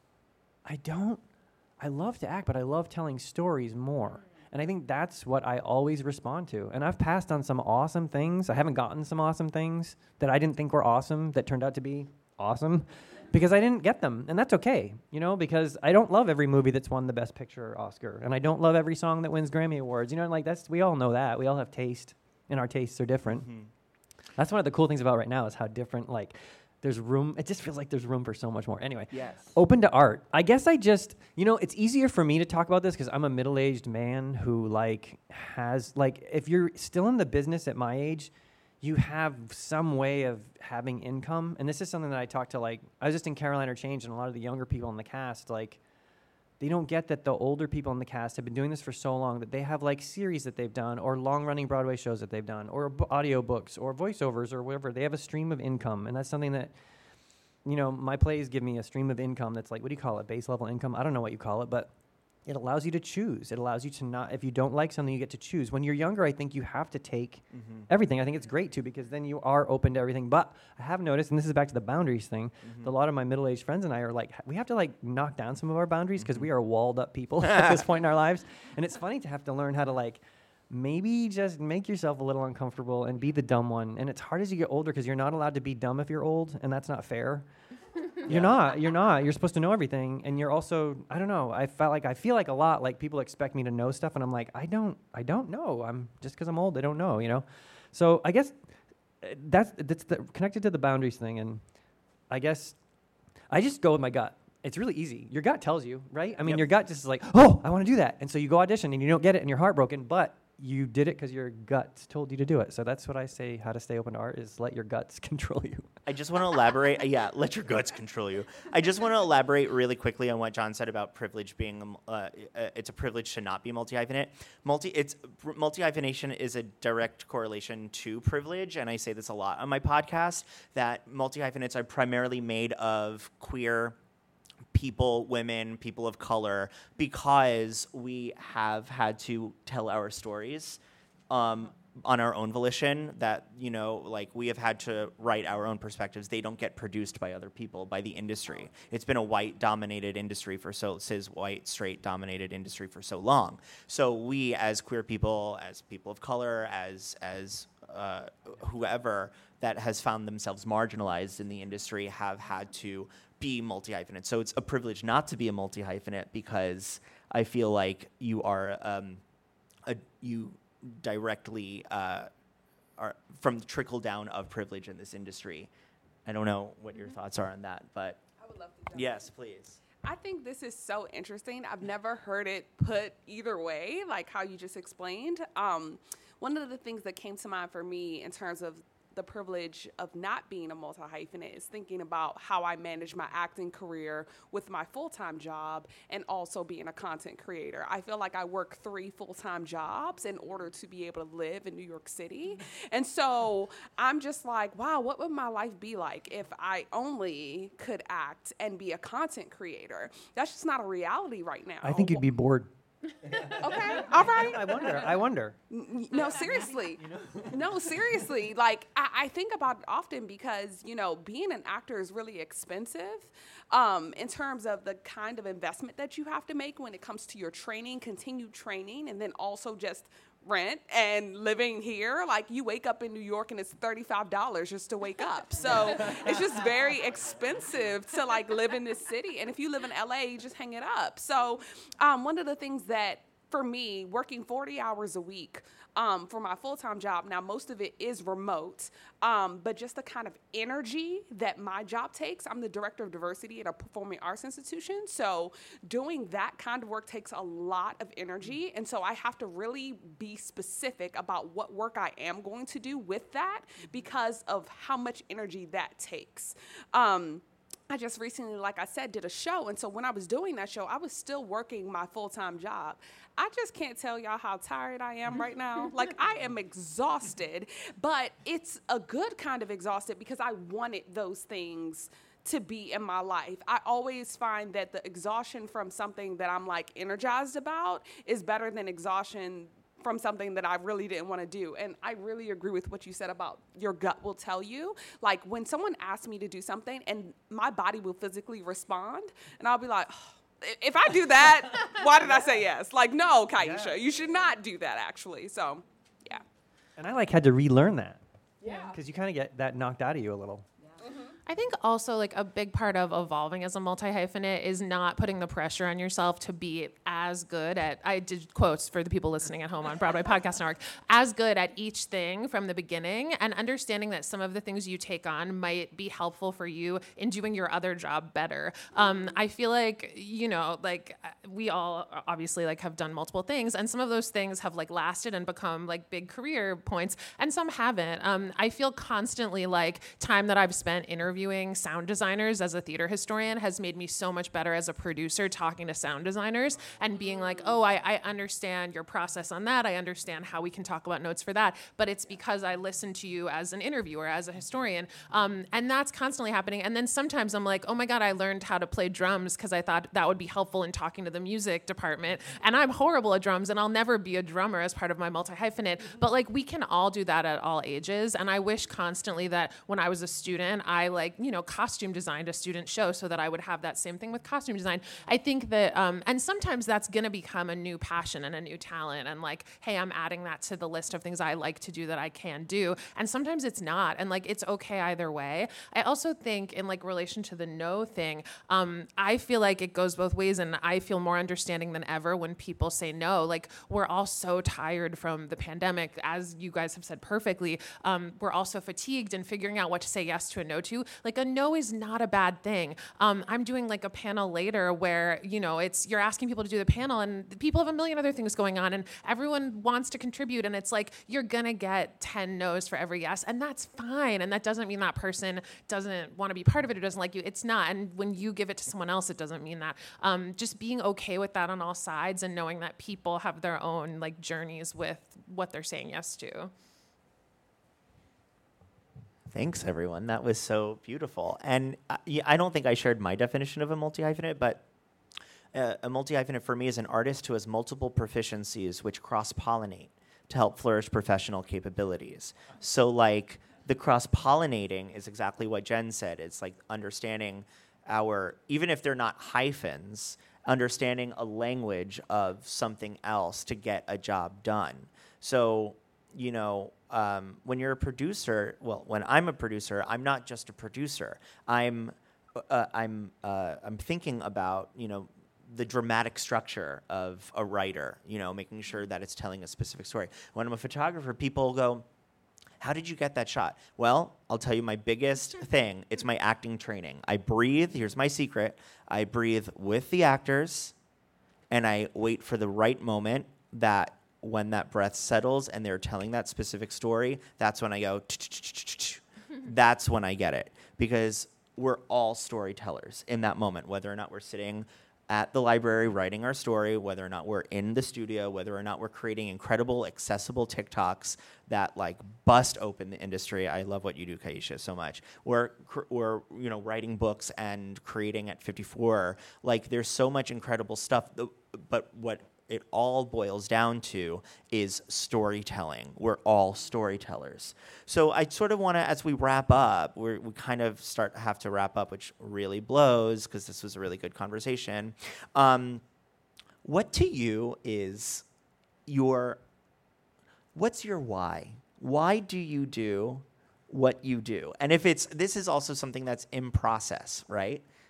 I don't, I love to act, but I love telling stories more. And I think that's what I always respond to. And I've passed on some awesome things. I haven't gotten some awesome things that I didn't think were awesome that turned out to be awesome because I didn't get them. And that's okay, you know, because I don't love every movie that's won the Best Picture Oscar. And I don't love every song that wins Grammy Awards. You know, like that's, we all know that. We all have taste, and our tastes are different. Mm-hmm. That's one of the cool things about right now is how different, like, there's room. It just feels like there's room for so much more. Anyway, Yes. open to art. I guess I just, you know, it's easier for me to talk about this because I'm a middle-aged man who, like, has, like, if you're still in the business at my age, you have some way of having income. And this is something that I talked to, like, I was just in Carolina Change, and a lot of the younger people in the cast, like, they don't get that the older people in the cast have been doing this for so long that they have like series that they've done or long-running Broadway shows that they've done or b- audio books or voiceovers or whatever. They have a stream of income, and that's something that, you know, my plays give me a stream of income that's like, what do you call it, base level income? I don't know what you call it, but it allows you to choose. It allows you to not, if you don't like something, you get to choose. When you're younger, I think you have to take mm-hmm. everything. I think it's great too because then you are open to everything. But I have noticed, and this is back to the boundaries thing, mm-hmm. a lot of my middle-aged friends and I are like, we have to like knock down some of our boundaries because mm-hmm. we are walled up people at this point in our lives. And it's funny to have to learn how to like maybe just make yourself a little uncomfortable and be the dumb one. And it's hard as you get older because you're not allowed to be dumb if you're old, and that's not fair. You're not. You're not. You're supposed to know everything, and you're also. I don't know. I felt like I feel like a lot like people expect me to know stuff, and I'm like, I don't. I don't know. I'm just because I'm old. I don't know. You know. So I guess uh, that's that's the, connected to the boundaries thing, and I guess I just go with my gut. It's really easy. Your gut tells you, right? I mean, Yep. your gut just is like, oh, I want to do that, and so you go audition, and you don't get it, and you're heartbroken, but you did it because your gut told you to do it. So that's what I say, how to stay open to art, is let your guts control you. I just want to elaborate. uh, yeah, let your guts control you. I just want to elaborate really quickly on what John said about privilege being. Um, uh, uh, it's a privilege to not be multi-hyphenate. Multi. It's pr- multi-hyphenation is a direct correlation to privilege, and I say this a lot on my podcast. That multi-hyphenates are primarily made of queer people, women, people of color, because we have had to tell our stories um, on our own volition, that, you know, like we have had to write our own perspectives. They don't get produced by other people, by the industry. It's been a white dominated industry for so, cis, white, straight dominated industry for so long. So we as queer people, as people of color, as, as uh, whoever that has found themselves marginalized in the industry have had to be multi-hyphenate. So it's a privilege not to be a multi-hyphenate because I feel like you are, um, a, you directly uh, are from the trickle down of privilege in this industry. I don't know what your thoughts are on that, but I would love to jump yes, please. I think this is so interesting. I've never heard it put either way, like how you just explained. Um, one of the things that came to mind for me in terms of the privilege of not being a multi-hyphenate is thinking about how I manage my acting career with my full-time job and also being a content creator. I feel like I work three full-time jobs in order to be able to live in New York City. And so I'm just like, wow, what would my life be like if I only could act and be a content creator? That's just not a reality right now. I think you'd be bored. Okay, all right. I wonder. I wonder. No, seriously. No, seriously. Like, I, I think about it often because, you know, being an actor is really expensive um, in terms of the kind of investment that you have to make when it comes to your training, continued training, and then also just rent and living here. Like, you wake up in New York and it's thirty-five dollars just to wake up. So it's just very expensive to, like, live in this city. And if you live in L A, you just hang it up. So um, one of the things that for me, working forty hours a week um, for my full-time job, now most of it is remote, um, but just the kind of energy that my job takes, I'm the director of diversity at a performing arts institution, so doing that kind of work takes a lot of energy, and so I have to really be specific about what work I am going to do with that because of how much energy that takes. Um, I just recently, like I said, did a show, and so when I was doing that show, I was still working my full-time job. I just can't tell y'all how tired I am right now. Like, I am exhausted, but it's a good kind of exhausted because I wanted those things to be in my life. I always find that the exhaustion from something that I'm, like, energized about is better than exhaustion from something that I really didn't want to do. And I really agree with what you said about your gut will tell you. Like, when someone asks me to do something and my body will physically respond, and I'll be like, oh, if I do that, why did I say yes? Like, no, Kaisha, yeah. you should not do that, actually. So, yeah. And I, like, had to relearn that. Yeah. Because you kind of get that knocked out of you a little. I think also like a big part of evolving as a multi-hyphenate is not putting the pressure on yourself to be as good at, I did quotes for the people listening at home on Broadway Podcast Network, as good at each thing from the beginning, and understanding that some of the things you take on might be helpful for you in doing your other job better. Um, I feel like, you know, like we all obviously like have done multiple things, and some of those things have like lasted and become like big career points, and some haven't. Um, I feel constantly like time that I've spent interviewing sound designers as a theater historian has made me so much better as a producer talking to sound designers and being like, oh, I, I understand your process on that. I understand how we can talk about notes for that. But it's because I listened to you as an interviewer, as a historian. Um, and that's constantly happening. And then sometimes I'm like, oh my God, I learned how to play drums because I thought that would be helpful in talking to the music department. And I'm horrible at drums and I'll never be a drummer as part of my multi-hyphenate. But like we can all do that at all ages. And I wish constantly that when I was a student, I like, you know, costume designed a student show so that I would have that same thing with costume design. I think that, um, and sometimes that's going to become a new passion and a new talent. And like, hey, I'm adding that to the list of things I like to do that I can do. And sometimes it's not. And like, it's okay either way. I also think in like relation to the no thing, um, I feel like it goes both ways. And I feel more understanding than ever when people say no. Like, we're all so tired from the pandemic, as you guys have said perfectly. Um, we're also fatigued and figuring out what to say yes to and no to. Like, a no is not a bad thing. Um, I'm doing like a panel later where, you know, it's, you're asking people to do the panel and people have a million other things going on and everyone wants to contribute. And it's like, you're going to get ten no's for every yes. And that's fine. And that doesn't mean that person doesn't want to be part of it or doesn't like you. It's not. And when you give it to someone else, it doesn't mean that. Um, just being okay with that on all sides and knowing that people have their own like journeys with what they're saying yes to. Thanks, everyone. That was so beautiful. And uh, yeah, I don't think I shared my definition of a multi-hyphenate, but uh, a multi-hyphenate for me is an artist who has multiple proficiencies which cross-pollinate to help flourish professional capabilities. So, like, the cross-pollinating is exactly what Jen said. It's like understanding our, even if they're not hyphens, understanding a language of something else to get a job done. So, you know, um, when you're a producer, well, when I'm a producer, I'm not just a producer. I'm, uh, I'm, uh, I'm thinking about, you know, the dramatic structure of a writer, you know, making sure that it's telling a specific story. When I'm a photographer, people go, how did you get that shot? Well, I'll tell you my biggest thing. It's my acting training. I breathe. Here's my secret. I breathe with the actors, and I wait for the right moment that when that breath settles and they're telling that specific story, that's when I go, that's when I get it. Because we're all storytellers in that moment, whether or not we're sitting at the library writing our story, whether or not we're in the studio, whether or not we're creating incredible, accessible TikToks that like bust open the industry. I love what you do, Kaisha, so much. We're, we're you know, writing books and creating at fifty-four. Like, there's so much incredible stuff, but what it all boils down to is storytelling. We're all storytellers. So I sort of want to, as we wrap up, we're, we kind of start have to wrap up, which really blows because this was a really good conversation. Um, what to you is your, what's your why? Why do you do what you do? And if it's, this is also something that's in process, right?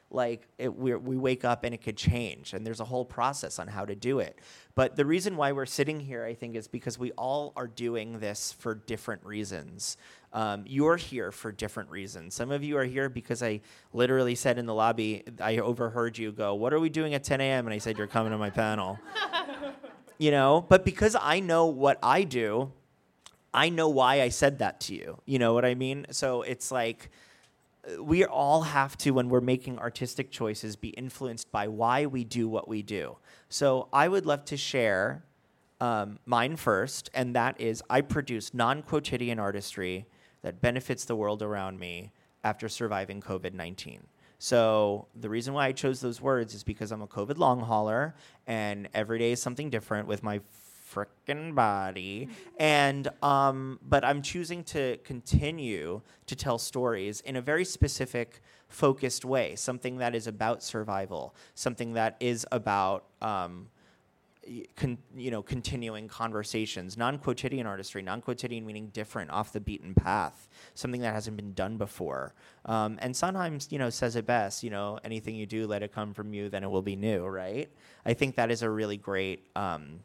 like it, we're, we wake up and it could change, and there's a whole process on how to do it. But the reason why we're sitting here, I think, is because we all are doing this for different reasons. Um, you're here for different reasons. Some of you are here because I literally said in the lobby, I overheard you go, "What are we doing at ten a.m.?" And I said, "You're coming to my panel." You know, but because I know what I do, I know why I said that to you. You know what I mean? So it's like we all have to, when we're making artistic choices, be influenced by why we do what we do. So I would love to share um, mine first, and that is I produce non-quotidian artistry that benefits the world around me after surviving COVID nineteen. So the reason why I chose those words is because I'm a COVID long hauler, and every day is something different with my frickin' body. And um, but I'm choosing to continue to tell stories in a very specific, focused way, something that is about survival, something that is about um, Con, you know, continuing conversations, non-quotidian artistry, non-quotidian meaning different, off the beaten path, something that hasn't been done before. Um, and Sondheim, you know, says it best, you know, anything you do, let it come from you, then it will be new, right? I think that is a really great um,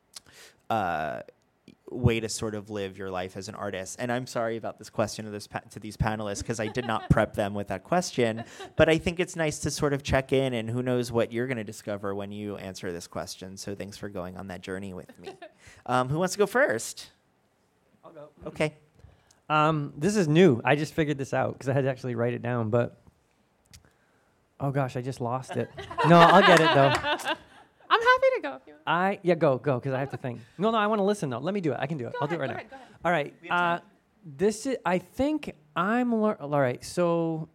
uh, way to sort of live your life as an artist. And I'm sorry about this question to, this pa- to these panelists, because I did not prep them with that question. But I think it's nice to sort of check in, and who knows what you're going to discover when you answer this question. So thanks for going on that journey with me. Um, who wants to go first? I'll go. Okay. Um, this is new. I just figured this out because I had to actually write it down. But, oh gosh, I just lost it. No, I'll get it though. I'm happy to go. If you want. I yeah go go because I have to think. No no I want to listen though. Let me do it. I can do it. Go I'll ahead, do it right go now. ahead, go ahead. All right. Uh, this is I think I'm lear- all right. So,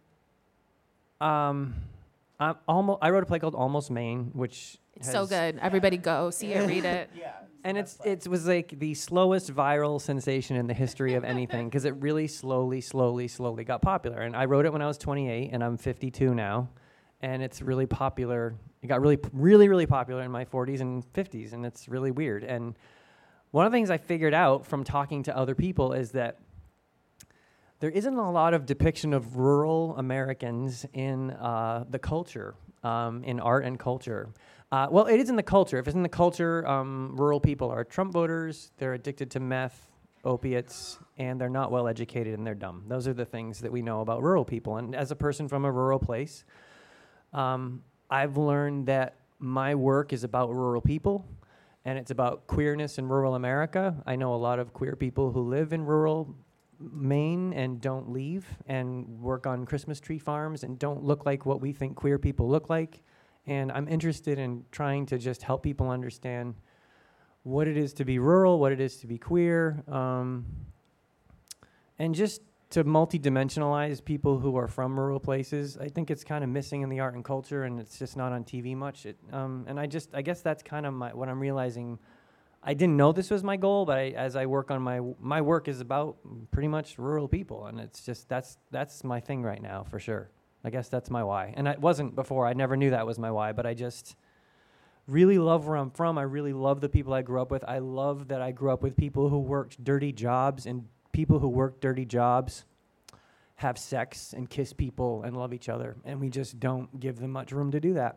um, I'm almost. I wrote a play called Almost Maine, which It's so has- good. Everybody go see it, read it. And it's it was like the slowest viral sensation in the history of anything because it really slowly, slowly, slowly got popular. And I wrote it when I was twenty-eight, and I'm fifty-two now, and it's really popular. It got really, really, really popular in my forties and fifties, and it's really weird. And one of the things I figured out from talking to other people is that there isn't a lot of depiction of rural Americans in uh, the culture, um, in art and culture. Uh, well, it is in the culture. If it's in the culture, um, rural people are Trump voters, they're addicted to meth, opiates, and they're not well educated and they're dumb. Those are the things that we know about rural people. And as a person from a rural place, um, I've learned that my work is about rural people, and it's about queerness in rural America. I know a lot of queer people who live in rural Maine and don't leave and work on Christmas tree farms and don't look like what we think queer people look like. And I'm interested in trying to just help people understand what it is to be rural, what it is to be queer, um, and just to multi-dimensionalize people who are from rural places. I think it's kind of missing in the art and culture, and it's just not on T V much. It, um, and I just, I guess that's kind of my, what I'm realizing. I didn't know this was my goal, but I, as I work on my, my work is about pretty much rural people, and it's just, that's, that's my thing right now, for sure. I guess that's my why. And it wasn't before. I never knew that was my why, but I just really love where I'm from. I really love the people I grew up with. I love that I grew up with people who worked dirty jobs, and people who work dirty jobs have sex and kiss people and love each other, and we just don't give them much room to do that.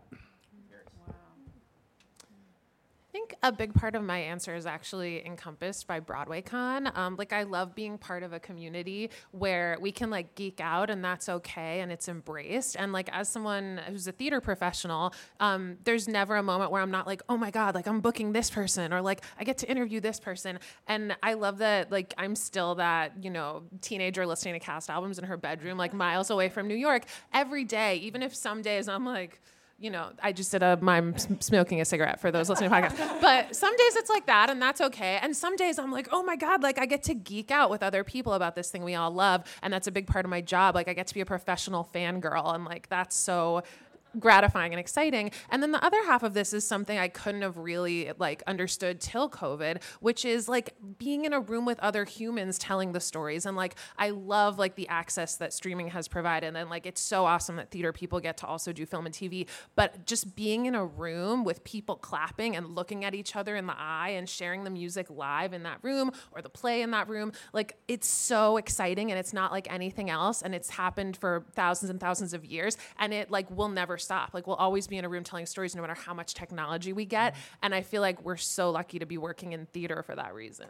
I think a big part of my answer is actually encompassed by BroadwayCon. Um, like I love being part of a community where we can like geek out and that's okay and it's embraced. And like as someone who's a theater professional, um, there's never a moment where I'm not like, oh my God, like I'm booking this person or like I get to interview this person. And I love that like I'm still that, you know, teenager listening to cast albums in her bedroom, like miles away from New York every day, even if some days I'm like, you know, I just did a mime smoking a cigarette for those listening to podcasts. But some days it's like that, and that's okay. And some days I'm like, oh my God, like I get to geek out with other people about this thing we all love, and that's a big part of my job. Like I get to be a professional fangirl, and like that's so gratifying and exciting. And then the other half of this is something I couldn't have really like understood till COVID, which is like being in a room with other humans telling the stories. And like, I love like the access that streaming has provided. And like, it's so awesome that theater people get to also do film and T V, but just being in a room with people clapping and looking at each other in the eye and sharing the music live in that room or the play in that room, like it's so exciting and it's not like anything else. And it's happened for thousands and thousands of years, and it like will never stop. Like we'll always be in a room telling stories no matter how much technology we get. And I feel like we're so lucky to be working in theater for that reason.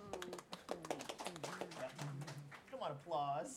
Come on, applause.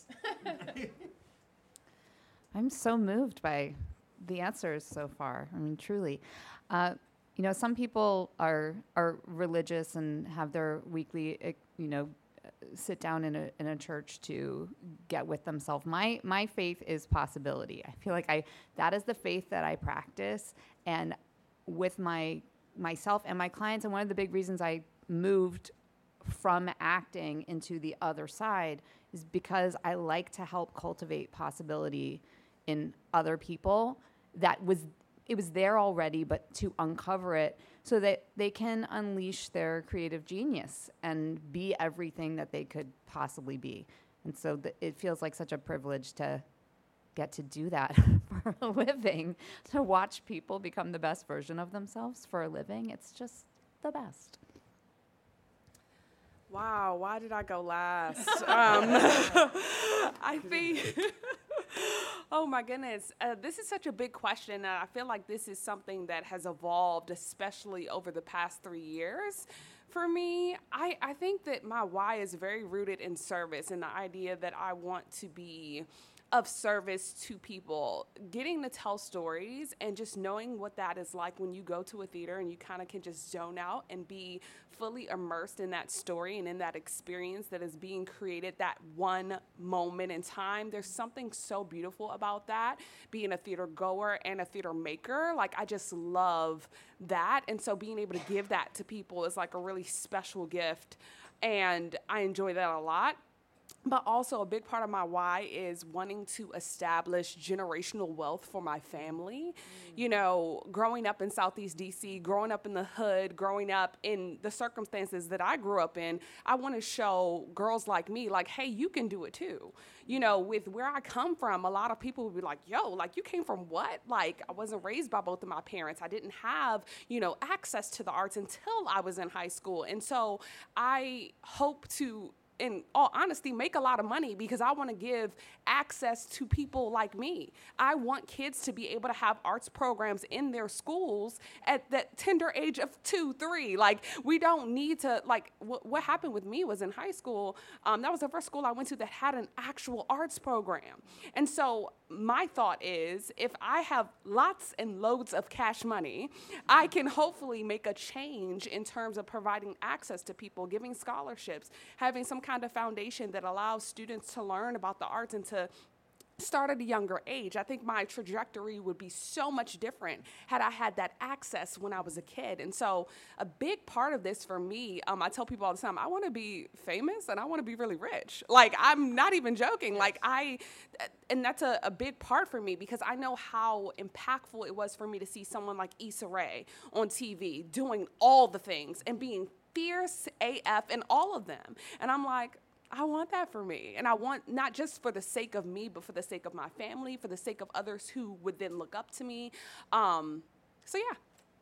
I'm so moved by the answers so far. I mean, truly. Uh, you know, some people are are religious and have their weekly, uh, you know, uh, sit down in a in a church to get with themselves. My my faith is possibility. I feel like I that is the faith that I practice, and with my myself and my clients. And one of the big reasons I moved from acting into the other side is because I like to help cultivate possibility in other people that was it was there already, but to uncover it so that they can unleash their creative genius and be everything that they could possibly be. And so th- it feels like such a privilege to get to do that for a living, to watch people become the best version of themselves for a living. It's just the best. Wow, why did I go last? um, I think, oh my goodness, uh, this is such a big question, and I feel like this is something that has evolved, especially over the past three years. For me, I, I think that my why is very rooted in service and the idea that I want to be of service to people, getting to tell stories and just knowing what that is like when you go to a theater and you kind of can just zone out and be fully immersed in that story and in that experience that is being created that one moment in time. There's something so beautiful about that, being a theater goer and a theater maker. Like, I just love that. And so being able to give that to people is like a really special gift. And I enjoy that a lot. But also a big part of my why is wanting to establish generational wealth for my family. Mm. You know, growing up in Southeast D C, growing up in the hood, growing up in the circumstances that I grew up in, I want to show girls like me, like, hey, you can do it too. You know, with where I come from, a lot of people would be like, yo, like, you came from what? Like, I wasn't raised by both of my parents. I didn't have, you know, access to the arts until I was in high school. And so I hope to, in all honesty, make a lot of money because I want to give access to people like me. I want kids to be able to have arts programs in their schools at that tender age of two, three. Like, we don't need to, like, wh- what happened with me was in high school, um, that was the first school I went to that had an actual arts program. And so my thought is, if I have lots and loads of cash money, I can hopefully make a change in terms of providing access to people, giving scholarships, having some kind of foundation that allows students to learn about the arts and to start at a younger age. I think my trajectory would be so much different had I had that access when I was a kid. And so a big part of this for me, um, I tell people all the time, I want to be famous and I want to be really rich. Like, I'm not even joking. Like, I, and that's a, a big part for me because I know how impactful it was for me to see someone like Issa Rae on T V doing all the things and being fierce A F and all of them. And I'm like, I want that for me. And I want not just for the sake of me, but for the sake of my family, for the sake of others who would then look up to me. Um, so, yeah.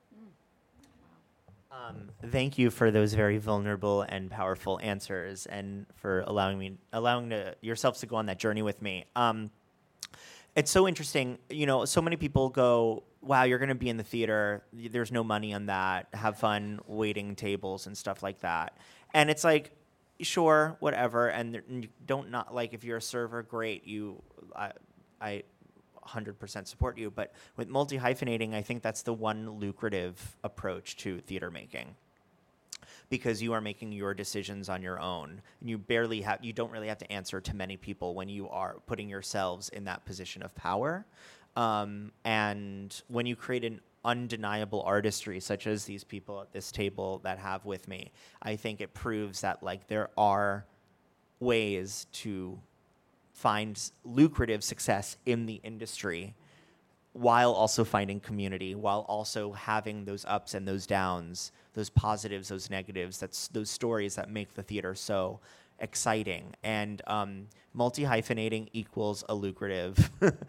Um, thank you for those very vulnerable and powerful answers and for allowing me, allowing to, yourselves to go on that journey with me. Um, it's so interesting. You know, so many people go, wow, you're going to be in the theater. There's no money on that. Have fun waiting tables and stuff like that. And it's like, sure, whatever, and, and you don't not like if you're a server, great. You, I, I, one hundred percent support you. But with multi-hyphenating, I think that's the one lucrative approach to theater making, because you are making your decisions on your own, and you barely have, you don't really have to answer to many people when you are putting yourselves in that position of power. Um, and when you create an undeniable artistry, such as these people at this table that have with me, I think it proves that, like, there are ways to find lucrative success in the industry while also finding community, while also having those ups and those downs, those positives, those negatives, that's those stories that make the theater so exciting. And um, multi-hyphenating equals a lucrative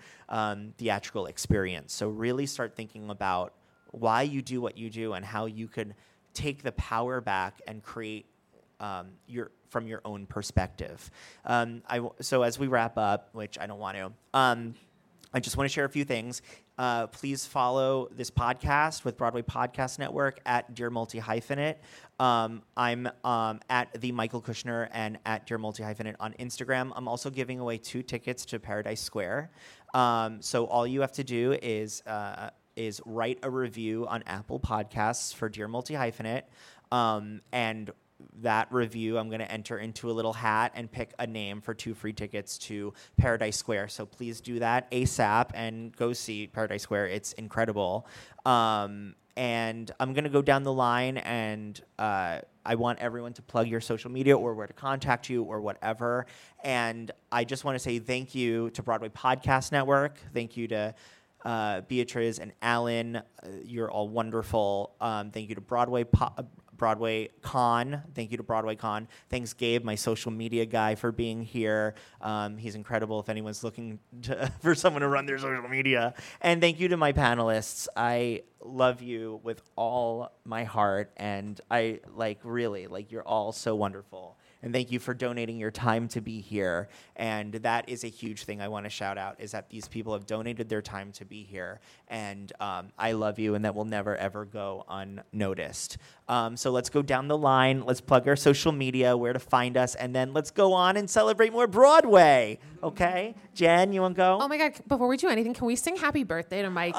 um, theatrical experience. So really start thinking about why you do what you do and how you could take the power back and create um, your from your own perspective. Um, I w- so as we wrap up, which I don't want to, um, I just want to share a few things. Uh, please follow this podcast with Broadway Podcast Network at Dear Multi Hyphenate. Um, I'm um, at the Michael Kushner and at Dear Multi Hyphenate on Instagram. I'm also giving away two tickets to Paradise Square. Um, so all you have to do is uh, is write a review on Apple Podcasts for Dear Multi Hyphenate, um, and that review I'm going to enter into a little hat and pick a name for two free tickets to Paradise Square. So please do that ASAP and go see Paradise Square. It's incredible. Um, and I'm going to go down the line, and uh, I want everyone to plug your social media or where to contact you or whatever. And I just want to say thank you to Broadway Podcast Network. Thank you to uh, Beatriz and Alan. Uh, you're all wonderful. Um, thank you to Broadway po- Broadway Con. Thank you to Broadway Con. Thanks, Gabe, my social media guy, for being here. Um, he's incredible if anyone's looking to, for someone to run their social media. And thank you to my panelists. I love you with all my heart. And I, like, really, like, you're all so wonderful. And thank you for donating your time to be here. And that is a huge thing I want to shout out, is that these people have donated their time to be here. And um, I love you, and that will never, ever go unnoticed. Um, so let's go down the line. Let's plug our social media, where to find us, and then let's go on and celebrate more Broadway. Okay? Jen, you want to go? Oh, my God. Before we do anything, can we sing happy birthday to Mikey?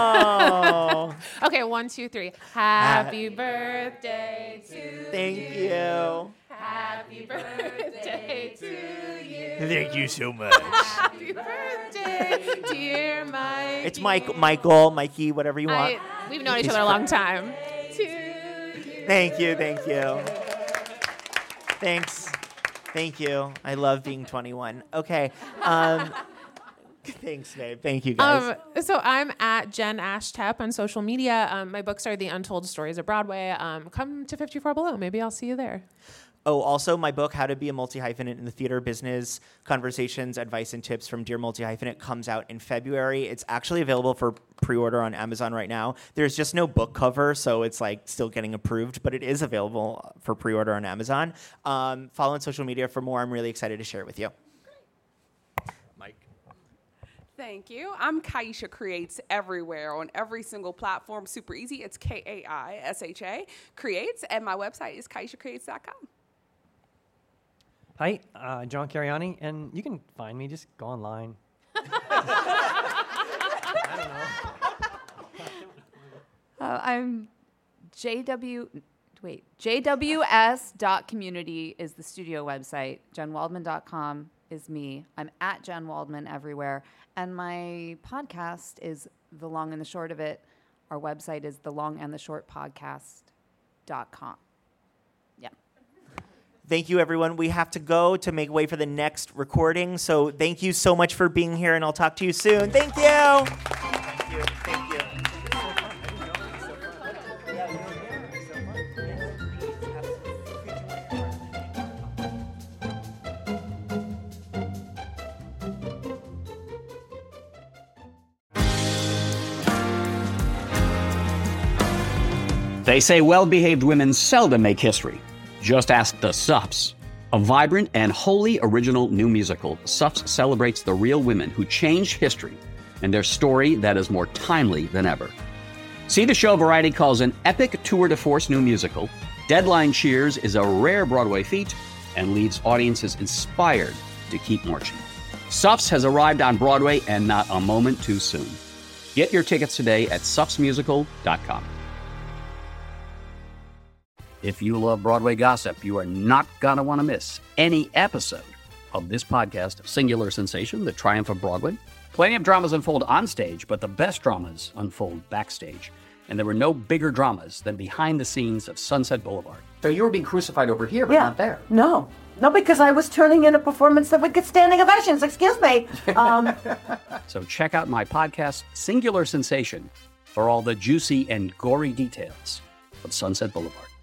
Oh. Okay, one, two, three. Happy birthday to Thank you. you. Happy birthday to you. Thank you so much. Happy birthday, dear Mike. It's Mike, Michael, Mikey, whatever you want. I, we've known each other a long time. To you. Thank you, thank you. Thanks. Thank you. I love being twenty-one. Okay. Um, thanks, babe. Thank you, guys. Um, so I'm at Jen Ashtep on social media. Um, my books are The Untold Stories of Broadway. Um, come to fifty-four Below. Maybe I'll see you there. Oh, also my book, How to Be a Multi-Hyphenate in the Theater Business, Conversations, Advice, and Tips from Dear Multi-Hyphenate, comes out in February. It's actually available for pre-order on Amazon right now. There's just no book cover, so it's like still getting approved, but it is available for pre-order on Amazon. Um, follow on social media for more. I'm really excited to share it with you. Mike. Thank you. I'm Kaisha Creates everywhere on every single platform. Super easy. It's K A I S H A Creates, and my website is kaisha creates dot com. Hi, uh, John Cariani, and you can find me. Just go online. Uh, I'm J W. Wait, J W S dot community is the studio website. jen waldman dot com is me. I'm at Jen Waldman everywhere, and my podcast is The Long and the Short of It. Our website is the long and the short podcast dot com. Yeah. Thank you, everyone. We have to go to make way for the next recording. So thank you so much for being here, and I'll talk to you soon. Thank you. Thank you. Thank you. They say well-behaved women seldom make history. Just ask the Sups. A vibrant and wholly original new musical, Sups celebrates the real women who changed history and their story that is more timely than ever. See the show Variety calls an epic tour de force new musical. Deadline cheers is a rare Broadway feat and leaves audiences inspired to keep marching. Sups has arrived on Broadway, and not a moment too soon. Get your tickets today at sups musical dot com. If you love Broadway gossip, you are not going to want to miss any episode of this podcast, Singular Sensation, The Triumph of Broadway. Plenty of dramas unfold on stage, but the best dramas unfold backstage. And there were no bigger dramas than behind the scenes of Sunset Boulevard. So you were being crucified over here, but Yeah. not there. No, No, because I was turning in a performance that would get standing ovations. Excuse me. Um, So check out my podcast, Singular Sensation, for all the juicy and gory details of Sunset Boulevard.